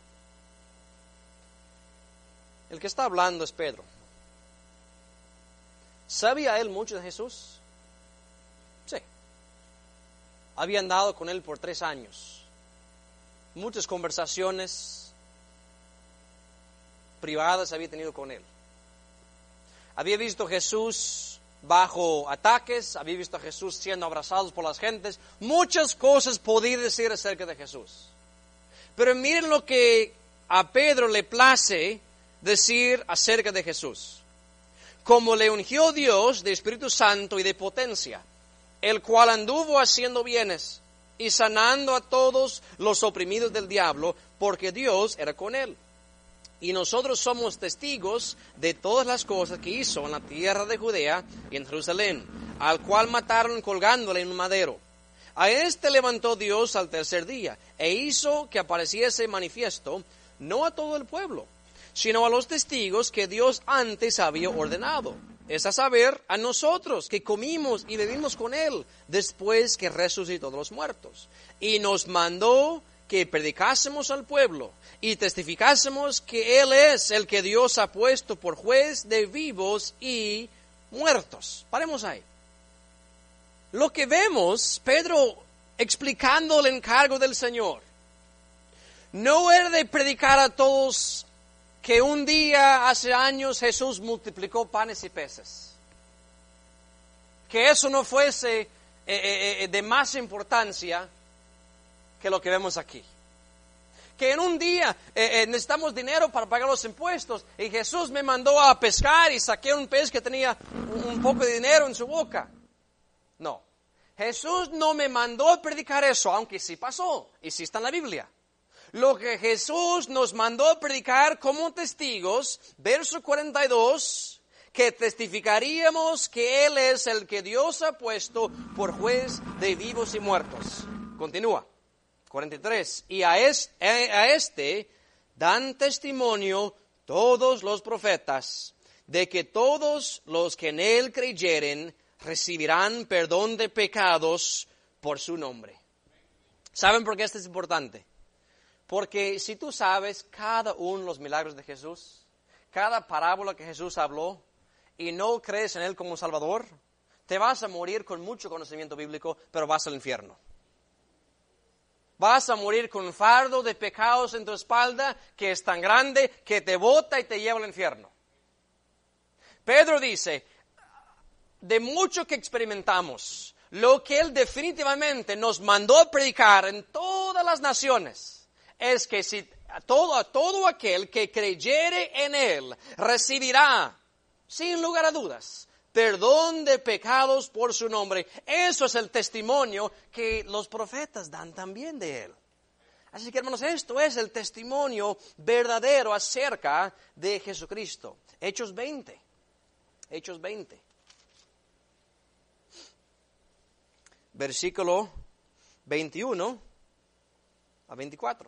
El que está hablando es Pedro. ¿Sabía él mucho de Jesús? Sí. Había andado con él por tres años. Muchas conversaciones privadas había tenido con él. Había visto a Jesús bajo ataques, había visto a Jesús siendo abrazado por las gentes. Muchas cosas podía decir acerca de Jesús. Pero miren lo que a Pedro le place decir acerca de Jesús. Como le ungió Dios de Espíritu Santo y de potencia, el cual anduvo haciendo bienes y sanando a todos los oprimidos del diablo, porque Dios era con él. Y nosotros somos testigos de todas las cosas que hizo en la tierra de Judea y en Jerusalén, al cual mataron colgándole en un madero. A este levantó Dios al tercer día, e hizo que apareciese manifiesto, no a todo el pueblo, sino a los testigos que Dios antes había ordenado, es a saber, a nosotros que comimos y bebimos con Él después que resucitó de los muertos. Y nos mandó que predicásemos al pueblo y testificásemos que Él es el que Dios ha puesto por juez de vivos y muertos. Paremos ahí. Lo que vemos, Pedro explicando el encargo del Señor, no era de predicar a todos que un día, hace años, Jesús multiplicó panes y peces. Que eso no fuese eh, eh, de más importancia que lo que vemos aquí. Que en un día eh, eh, necesitamos dinero para pagar los impuestos y Jesús me mandó a pescar y saqué un pez que tenía un, un poco de dinero en su boca. No, Jesús no me mandó a predicar eso, aunque sí pasó y sí está en la Biblia. Lo que Jesús nos mandó a predicar como testigos, verso cuarenta y dos, que testificaríamos que Él es el que Dios ha puesto por juez de vivos y muertos. Continúa, cuarenta y tres. Y a este, a este dan testimonio todos los profetas de que todos los que en Él creyeren recibirán perdón de pecados por su nombre. ¿Saben por qué esto es importante? Porque si tú sabes cada uno de los milagros de Jesús, cada parábola que Jesús habló, y no crees en Él como Salvador, te vas a morir con mucho conocimiento bíblico, pero vas al infierno. Vas a morir con un fardo de pecados en tu espalda que es tan grande que te bota y te lleva al infierno. Pedro dice, de mucho que experimentamos, lo que Él definitivamente nos mandó a predicar en todas las naciones es que si todo, todo aquel que creyere en Él recibirá, sin lugar a dudas, perdón de pecados por su nombre. Eso es el testimonio que los profetas dan también de Él. Así que, hermanos, esto es el testimonio verdadero acerca de Jesucristo. Hechos veinte. Hechos veinte. Versículo veintiuno a veinticuatro.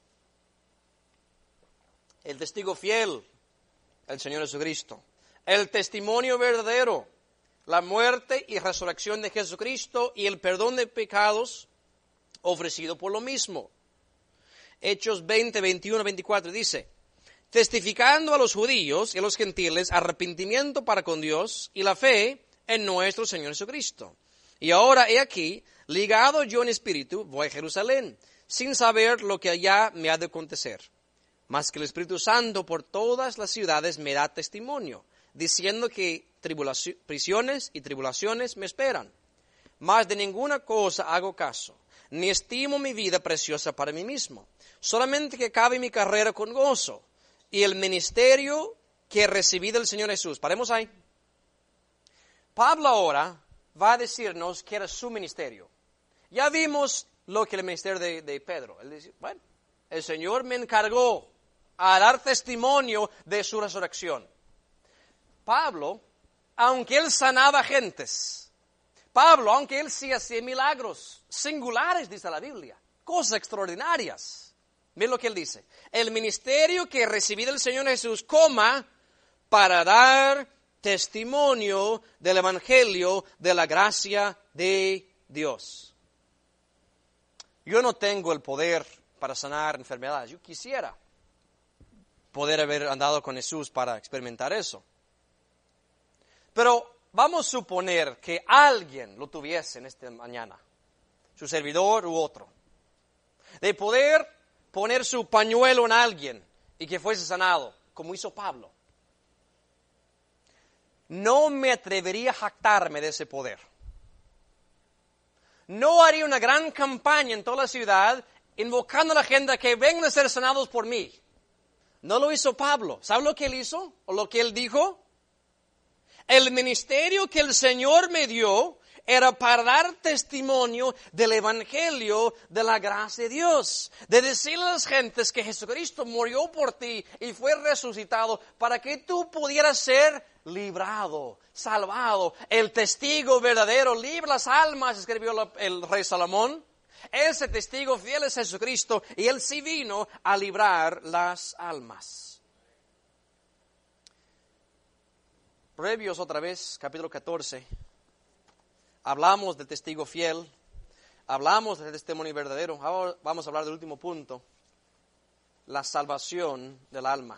El testigo fiel, el Señor Jesucristo. El testimonio verdadero, la muerte y resurrección de Jesucristo y el perdón de pecados ofrecido por lo mismo. Hechos veinte, veintiuno, veinticuatro dice, testificando a los judíos y a los gentiles arrepentimiento para con Dios y la fe en nuestro Señor Jesucristo. Y ahora he aquí, ligado yo en espíritu, voy a Jerusalén, sin saber lo que allá me ha de acontecer. Mas que el Espíritu Santo por todas las ciudades me da testimonio, diciendo que tribulaci- prisiones y tribulaciones me esperan. Mas de ninguna cosa hago caso, ni estimo mi vida preciosa para mí mismo, solamente que acabe mi carrera con gozo, y el ministerio que recibí del Señor Jesús. Paremos ahí. Pablo ahora va a decirnos que era su ministerio. Ya vimos lo que el ministerio de, de Pedro. Él dice, bueno, el Señor me encargó a dar testimonio de su resurrección. Pablo, aunque él sanaba gentes, Pablo, aunque él sí hacía milagros singulares, dice la Biblia, cosas extraordinarias. Miren lo que él dice. El ministerio que recibí del Señor Jesús, coma, para dar testimonio del Evangelio de la gracia de Dios. Yo no tengo el poder para sanar enfermedades. Yo quisiera poder haber andado con Jesús para experimentar eso. Pero vamos a suponer que alguien lo tuviese en esta mañana, su servidor u otro, de poder poner su pañuelo en alguien y que fuese sanado, como hizo Pablo. No me atrevería a jactarme de ese poder. No haría una gran campaña en toda la ciudad invocando a la gente a que vengan a ser sanados por mí. No lo hizo Pablo. ¿Sabe lo que él hizo? ¿O lo que él dijo? El ministerio que el Señor me dio era para dar testimonio del Evangelio de la gracia de Dios. De decirle a las gentes que Jesucristo murió por ti y fue resucitado para que tú pudieras ser librado, salvado. El testigo verdadero libra las almas, escribió el rey Salomón. Ese testigo fiel es Jesucristo y Él sí vino a librar las almas. Proverbios otra vez, capítulo catorce. Hablamos del testigo fiel, hablamos del testimonio verdadero. Ahora vamos a hablar del último punto, la salvación del alma.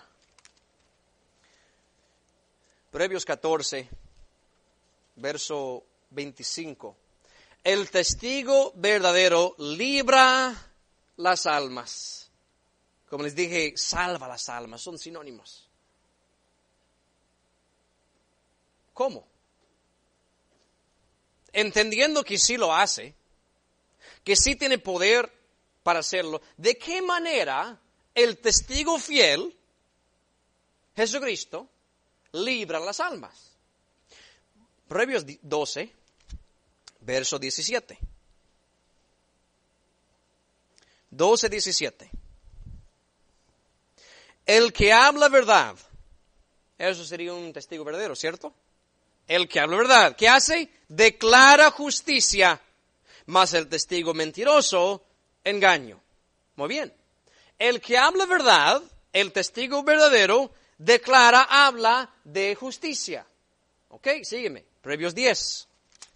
Proverbios catorce, verso veinticinco. El testigo verdadero libra las almas. Como les dije, salva las almas, son sinónimos. ¿Cómo? Entendiendo que sí lo hace, que sí tiene poder para hacerlo, ¿de qué manera el testigo fiel, Jesucristo, libra las almas? Proverbios doce, verso diecisiete. doce, diecisiete. El que habla verdad, eso sería un testigo verdadero, ¿cierto? El que habla verdad, ¿qué hace? Declara justicia, mas el testigo mentiroso, engaño. Muy bien. El que habla verdad, el testigo verdadero, declara, habla de justicia. Ok, sígueme. Proverbios diez.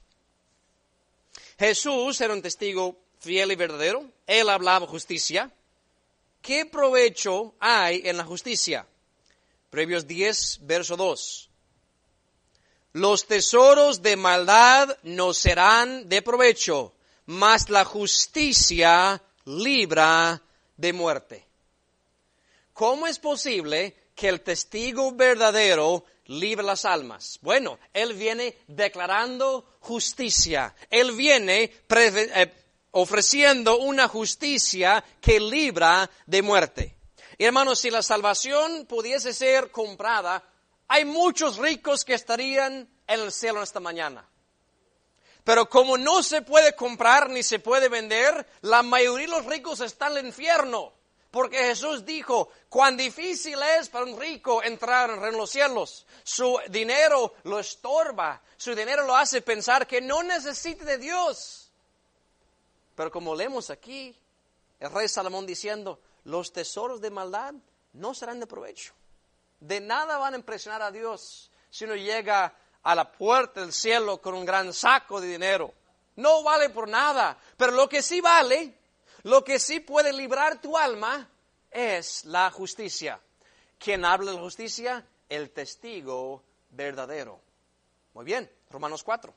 Jesús era un testigo fiel y verdadero. Él hablaba justicia. ¿Qué provecho hay en la justicia? Proverbios diez, verso dos. Los tesoros de maldad no serán de provecho, mas la justicia libra de muerte. ¿Cómo es posible que el testigo verdadero libra las almas. Bueno, Él viene declarando justicia. Él viene pre- eh, ofreciendo una justicia que libra de muerte. Y hermanos, si la salvación pudiese ser comprada, hay muchos ricos que estarían en el cielo en esta mañana. Pero como no se puede comprar ni se puede vender, la mayoría de los ricos están en el infierno. Porque Jesús dijo, cuán difícil es para un rico entrar en el reino de los cielos. Su dinero lo estorba, su dinero lo hace pensar que no necesita de Dios. Pero como leemos aquí, el rey Salomón diciendo, los tesoros de maldad no serán de provecho. De nada van a impresionar a Dios si uno llega a la puerta del cielo con un gran saco de dinero. No vale por nada, pero lo que sí vale, lo que sí puede librar tu alma es la justicia. ¿Quién habla de la justicia? El testigo verdadero. Muy bien, Romanos cuatro.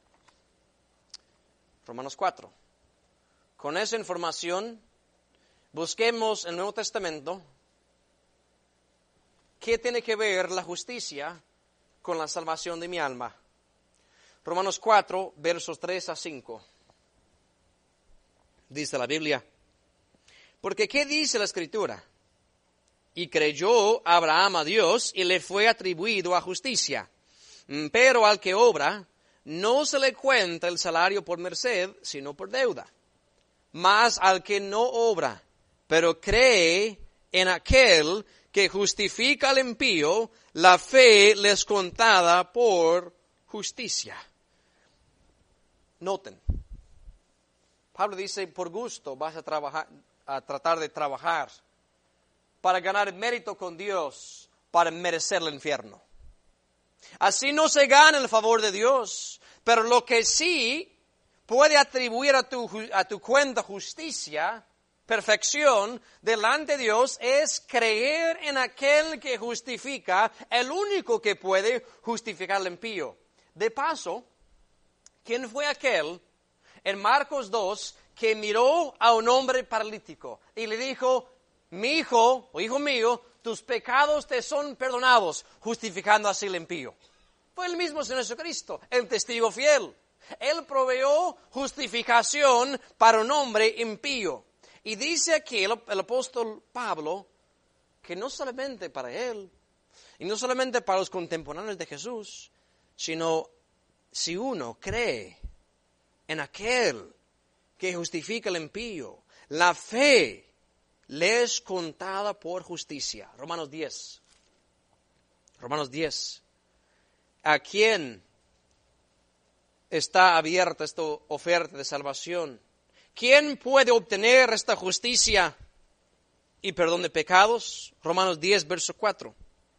Romanos cuatro. Con esa información, busquemos en el Nuevo Testamento qué tiene que ver la justicia con la salvación de mi alma. Romanos cuatro, versos tres a cinco. Dice la Biblia, porque ¿qué dice la Escritura? Y creyó Abraham a Dios y le fue atribuido a justicia. Pero al que obra, no se le cuenta el salario por merced, sino por deuda. Mas al que no obra, pero cree en aquel que justifica al impío, la fe le es contada por justicia. Noten, Pablo dice, por gusto vas a trabajar, a tratar de trabajar para ganar mérito con Dios, para merecer el infierno. Así no se gana el favor de Dios, pero lo que sí puede atribuir a tu, a tu cuenta justicia, perfección delante de Dios, es creer en aquel que justifica, el único que puede justificar al impío. De paso, ¿quién fue aquel en Marcos dos que miró a un hombre paralítico y le dijo, mi hijo o hijo mío, tus pecados te son perdonados, justificando así el impío? Fue el mismo Señor Jesucristo, el testigo fiel. Él proveyó justificación para un hombre impío. Y dice aquí el, el apóstol Pablo que no solamente para él, y no solamente para los contemporáneos de Jesús, sino si uno cree en aquel que justifica al impío, la fe le es contada por justicia. Romanos diez. Romanos diez. ¿A quién está abierta esta oferta de salvación? ¿Quién puede obtener esta justicia y perdón de pecados? Romanos diez, verso cuatro.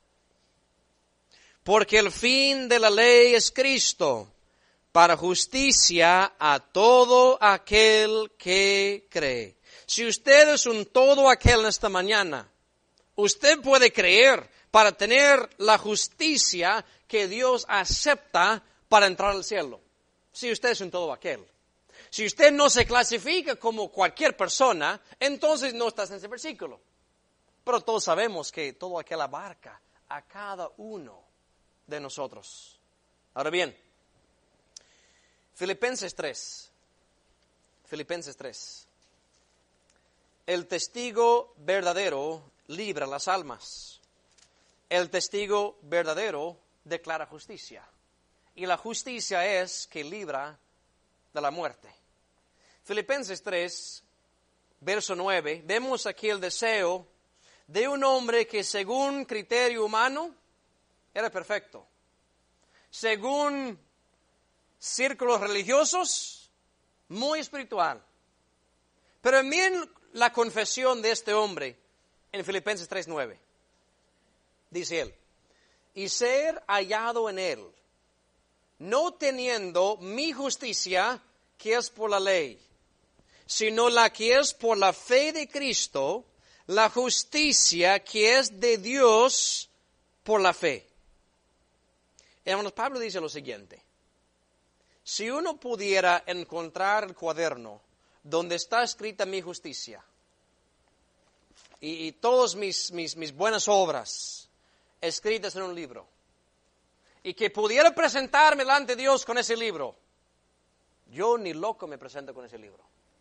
Porque el fin de la ley es Cristo, para justicia a todo aquel que cree. Si usted es un todo aquel en esta mañana, usted puede creer para tener la justicia que Dios acepta para entrar al cielo. Si usted es un todo aquel. Si usted no se clasifica como cualquier persona, entonces no estás en ese versículo. Pero todos sabemos que todo aquel abarca a cada uno de nosotros. Ahora bien, Filipenses tres. Filipenses tres. El testigo verdadero libra las almas. El testigo verdadero declara justicia. Y la justicia es que libra de la muerte. Filipenses tres, verso nueve, vemos aquí el deseo de un hombre que según criterio humano era perfecto. Según círculos religiosos, muy espiritual. Pero miren la confesión de este hombre en Filipenses tres nueve. Dice él, y ser hallado en él, no teniendo mi justicia, que es por la ley, sino la que es por la fe de Cristo, la justicia que es de Dios por la fe. Hermanos, Pablo dice lo siguiente. Si uno pudiera encontrar el cuaderno donde está escrita mi justicia y, y todas mis, mis, mis buenas obras escritas en un libro, y que pudiera presentarme delante de Dios con ese libro, yo ni loco me presento con ese libro.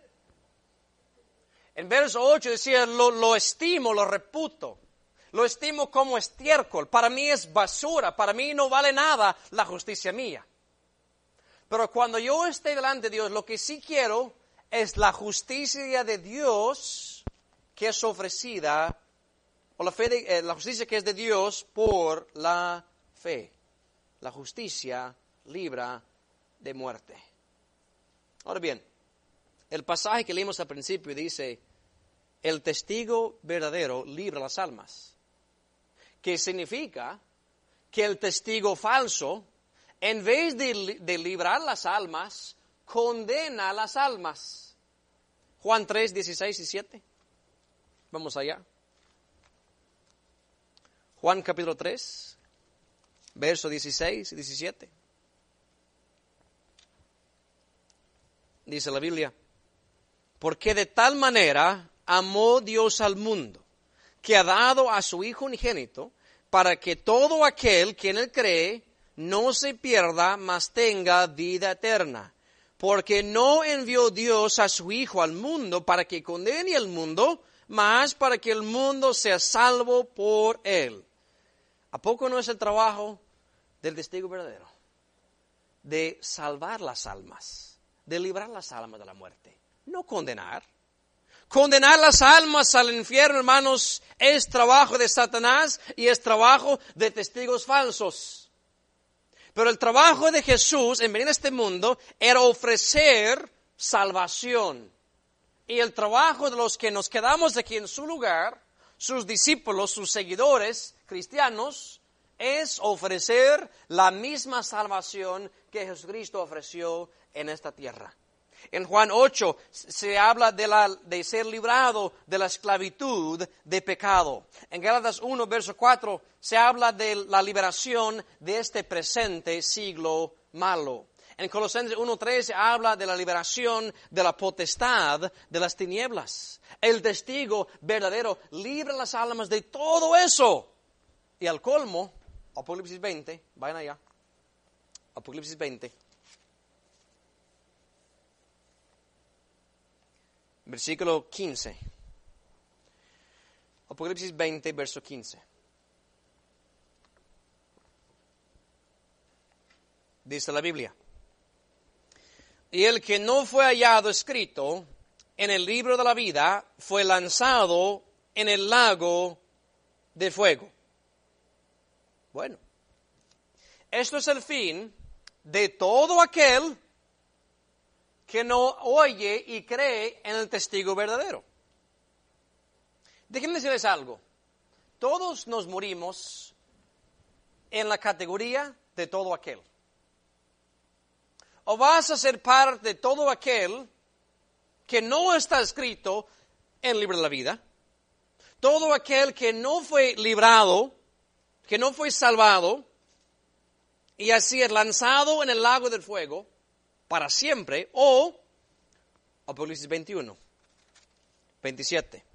En verso ocho decía, lo, lo estimo, lo reputo, lo estimo como estiércol, para mí es basura, para mí no vale nada la justicia mía. Pero cuando yo esté delante de Dios, lo que sí quiero es la justicia de Dios que es ofrecida, o la, fe de, eh, la justicia que es de Dios por la fe. La justicia libra de muerte. Ahora bien, el pasaje que leímos al principio dice, el testigo verdadero libra las almas. Que significa que el testigo falso, en vez de, de librar las almas, condena las almas. Juan tres, dieciséis y siete. Vamos allá. Juan capítulo tres, verso dieciséis y diecisiete. Dice la Biblia, porque de tal manera amó Dios al mundo, que ha dado a su Hijo unigénito, para que todo aquel que en él cree no se pierda, mas tenga vida eterna. Porque no envió Dios a su Hijo al mundo para que condene al mundo, mas para que el mundo sea salvo por él. ¿A poco no es el trabajo del testigo verdadero? De salvar las almas, de librar las almas de la muerte, no condenar. Condenar las almas al infierno, hermanos, es trabajo de Satanás y es trabajo de testigos falsos. Pero el trabajo de Jesús en venir a este mundo era ofrecer salvación. Y el trabajo de los que nos quedamos aquí en su lugar, sus discípulos, sus seguidores cristianos, es ofrecer la misma salvación que Jesucristo ofreció en esta tierra. En Juan ocho se habla de, la, de ser librado de la esclavitud de pecado. En Gálatas uno, verso cuatro, se habla de la liberación de este presente siglo malo. En Colosenses uno tres se habla de la liberación de la potestad de las tinieblas. El testigo verdadero libra las almas de todo eso. Y al colmo, Apocalipsis veinte, vayan allá, Apocalipsis veinte. Versículo quince. Apocalipsis veinte, verso quince. Dice la Biblia. Y el que no fue hallado escrito en el libro de la vida fue lanzado en el lago de fuego. Bueno, esto es el fin de todo aquel que no oye y cree en el testigo verdadero. Déjenme decirles algo. Todos nos morimos en la categoría de todo aquel. O vas a ser parte de todo aquel que no está escrito en el libro de la vida. Todo aquel que no fue librado, que no fue salvado, y así es lanzado en el lago del fuego para siempre, o Apocalipsis veintiuno, veintisiete.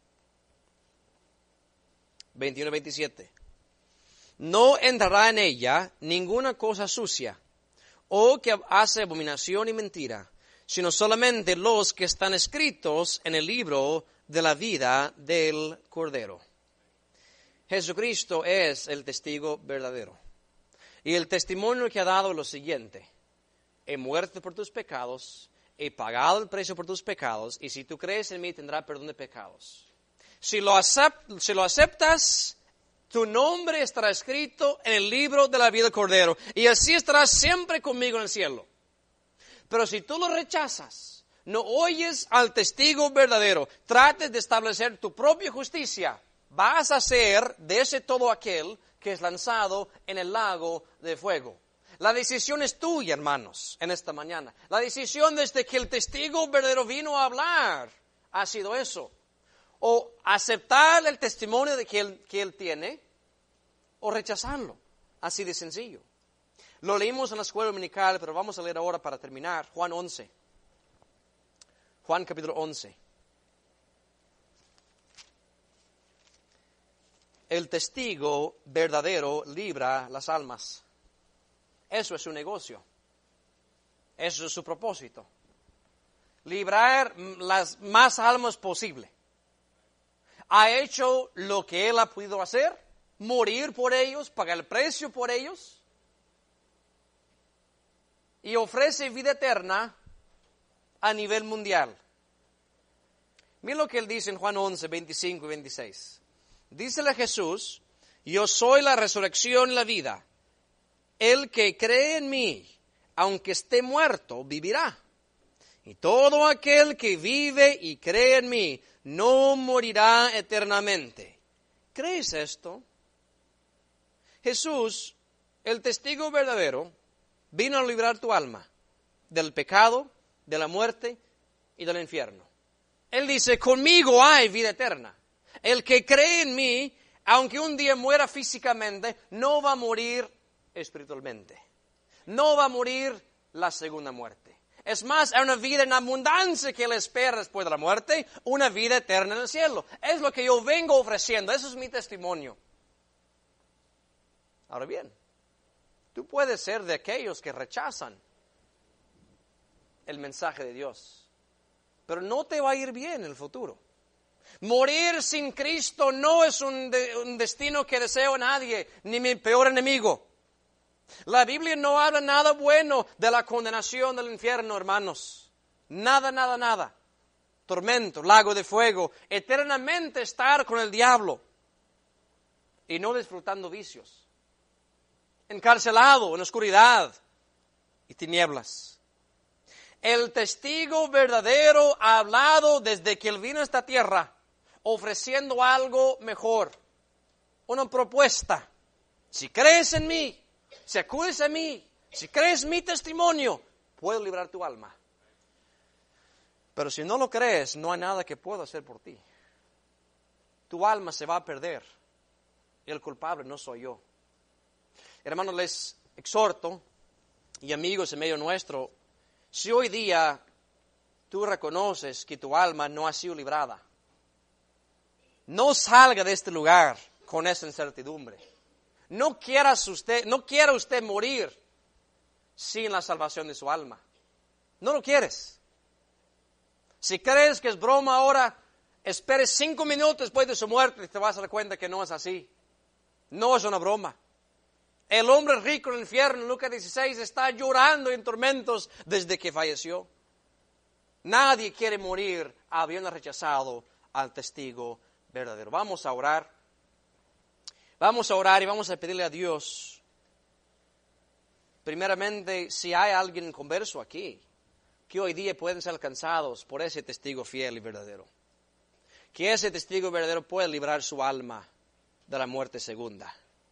veintiuno, veintisiete. No entrará en ella ninguna cosa sucia, o que hace abominación y mentira, sino solamente los que están escritos en el libro de la vida del Cordero. Jesucristo es el testigo verdadero. Y el testimonio que ha dado es lo siguiente: he muerto por tus pecados, he pagado el precio por tus pecados, y si tú crees en mí tendrás perdón de pecados. Si lo, acept, si lo aceptas, tu nombre estará escrito en el libro de la vida del Cordero, y así estarás siempre conmigo en el cielo. Pero si tú lo rechazas, no oyes al testigo verdadero, trates de establecer tu propia justicia, vas a ser de ese todo aquel que es lanzado en el lago de fuego. La decisión es tuya, hermanos, en esta mañana. La decisión desde que el testigo verdadero vino a hablar ha sido eso. O aceptar el testimonio de que él, que él tiene, o rechazarlo. Así de sencillo. Lo leímos en la escuela dominical, pero vamos a leer ahora para terminar. Juan once. Juan capítulo once. El testigo verdadero libra las almas. Eso es su negocio. Eso es su propósito. Librar las más almas posible. Ha hecho lo que Él ha podido hacer, morir por ellos, pagar el precio por ellos, y ofrece vida eterna a nivel mundial. Mira lo que Él dice en Juan once, veinticinco y veintiséis. Dícele Jesús: yo soy la resurrección y la vida. El que cree en mí, aunque esté muerto, vivirá. Y todo aquel que vive y cree en mí, no morirá eternamente. ¿Crees esto? Jesús, el testigo verdadero, vino a librar tu alma del pecado, de la muerte y del infierno. Él dice: conmigo hay vida eterna. El que cree en mí, aunque un día muera físicamente, no va a morir espiritualmente. No va a morir la segunda muerte. Es más, hay una vida en abundancia que le espera después de la muerte, una vida eterna en el cielo. Es lo que yo vengo ofreciendo, eso es mi testimonio. Ahora bien, tú puedes ser de aquellos que rechazan el mensaje de Dios, pero no te va a ir bien en el futuro. Morir sin Cristo no es un, de, un destino que deseo a nadie, ni mi peor enemigo. La Biblia no habla nada bueno de la condenación del infierno, hermanos. Nada, nada, nada. Tormento, lago de fuego, eternamente estar con el diablo y no disfrutando vicios. Encarcelado en oscuridad y tinieblas. El testigo verdadero ha hablado desde que él vino a esta tierra, ofreciendo algo mejor, una propuesta. Si crees en mí, si acudes a mí, si crees mi testimonio, puedo librar tu alma. Pero si no lo crees, no hay nada que pueda hacer por ti. Tu alma se va a perder y el culpable no soy yo. Hermanos, les exhorto, y amigos en medio nuestro, si hoy día tú reconoces que tu alma no ha sido librada, no salga de este lugar con esa incertidumbre. No quiera usted, no quiera usted morir sin la salvación de su alma. No lo quieres. Si crees que es broma ahora, espere cinco minutos después de su muerte y te vas a dar cuenta que no es así. No es una broma. El hombre rico en el infierno, en Lucas dieciséis, está llorando en tormentos desde que falleció. Nadie quiere morir habiendo rechazado al testigo verdadero. Vamos a orar. Vamos a orar y vamos a pedirle a Dios, primeramente, si hay alguien converso aquí, que hoy día pueden ser alcanzados por ese testigo fiel y verdadero. Que ese testigo verdadero pueda librar su alma de la muerte segunda.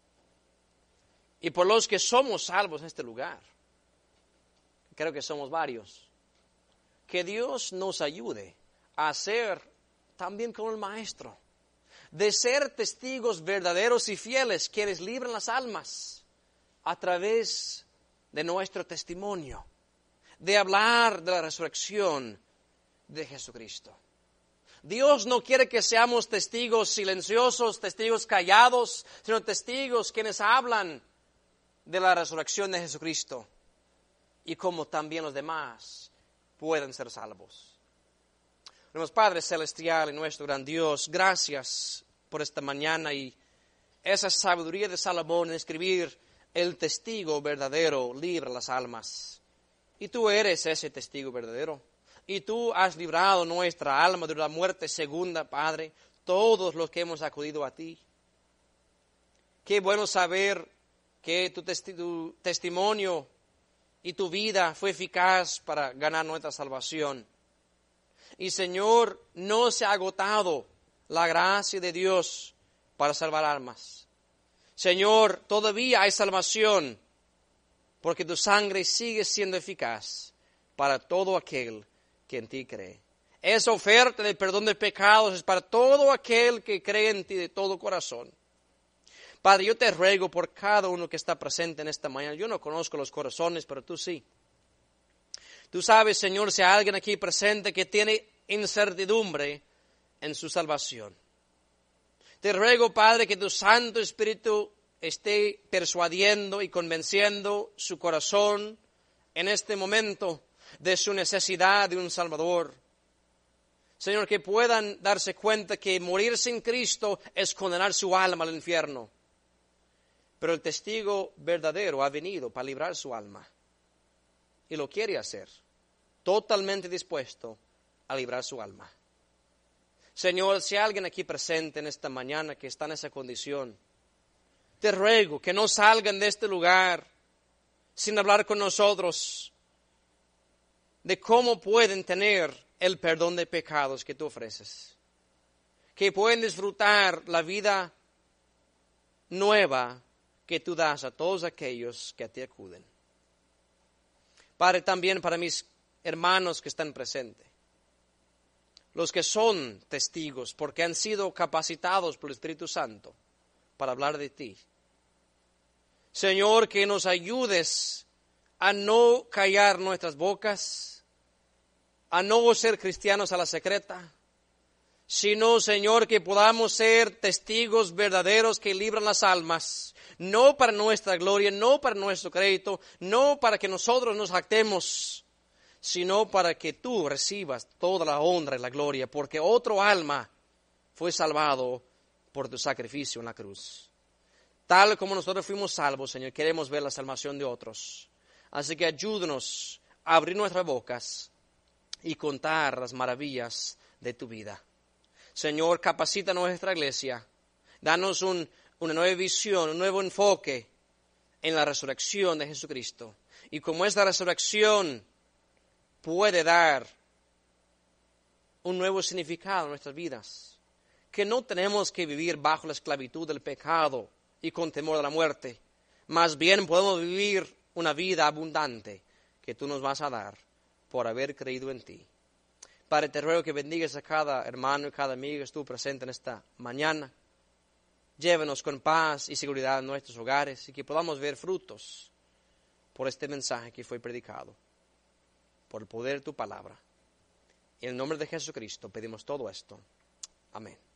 Y por los que somos salvos en este lugar, creo que somos varios, que Dios nos ayude a ser también como el Maestro, de ser testigos verdaderos y fieles, quienes libran las almas a través de nuestro testimonio, de hablar de la resurrección de Jesucristo. Dios no quiere que seamos testigos silenciosos, testigos callados, sino testigos quienes hablan de la resurrección de Jesucristo y como también los demás pueden ser salvos. Nuestro Padre Celestial y nuestro gran Dios, gracias por esta mañana y esa sabiduría de Salomón en escribir: el testigo verdadero libra las almas. Y tú eres ese testigo verdadero. Y tú has librado nuestra alma de la muerte segunda, Padre, todos los que hemos acudido a ti. Qué bueno saber que tu, testi- tu testimonio y tu vida fue eficaz para ganar nuestra salvación. Y Señor, no se ha agotado la gracia de Dios para salvar almas. Señor, todavía hay salvación, porque tu sangre sigue siendo eficaz para todo aquel que en ti cree. Esa oferta del perdón de pecados es para todo aquel que cree en ti de todo corazón. Padre, yo te ruego por cada uno que está presente en esta mañana. Yo no conozco los corazones, pero tú sí. Tú sabes, Señor, si hay alguien aquí presente que tiene incertidumbre en su salvación. Te ruego, Padre, que tu Santo Espíritu esté persuadiendo y convenciendo su corazón en este momento de su necesidad de un Salvador. Señor, que puedan darse cuenta que morir sin Cristo es condenar su alma al infierno. Pero el testigo verdadero ha venido para librar su alma. Y lo quiere hacer. Totalmente dispuesto a librar su alma. Señor, si hay alguien aquí presente en esta mañana que está en esa condición, te ruego que no salgan de este lugar sin hablar con nosotros de cómo pueden tener el perdón de pecados que tú ofreces. Que pueden disfrutar la vida nueva que tú das a todos aquellos que a ti acuden. Padre, también para mis hermanos que están presentes, los que son testigos porque han sido capacitados por el Espíritu Santo para hablar de ti. Señor, que nos ayudes a no callar nuestras bocas, a no ser cristianos a la secreta, sino, Señor, que podamos ser testigos verdaderos que libran las almas, no para nuestra gloria, no para nuestro crédito, no para que nosotros nos jactemos, sino para que tú recibas toda la honra y la gloria, porque otro alma fue salvado por tu sacrificio en la cruz. Tal como nosotros fuimos salvos, Señor, queremos ver la salvación de otros. Así que ayúdanos a abrir nuestras bocas y contar las maravillas de tu vida. Señor, capacita nuestra iglesia, danos un, una nueva visión, un nuevo enfoque en la resurrección de Jesucristo. Y como esta resurrección puede dar un nuevo significado en nuestras vidas, que no tenemos que vivir bajo la esclavitud del pecado y con temor de la muerte, más bien podemos vivir una vida abundante que tú nos vas a dar por haber creído en ti. Padre, te ruego que bendigas a cada hermano y cada amigo que estuvo presente en esta mañana. Llévenos con paz y seguridad en nuestros hogares y que podamos ver frutos por este mensaje que fue predicado, por el poder de tu palabra. En el nombre de Jesucristo pedimos todo esto. Amén.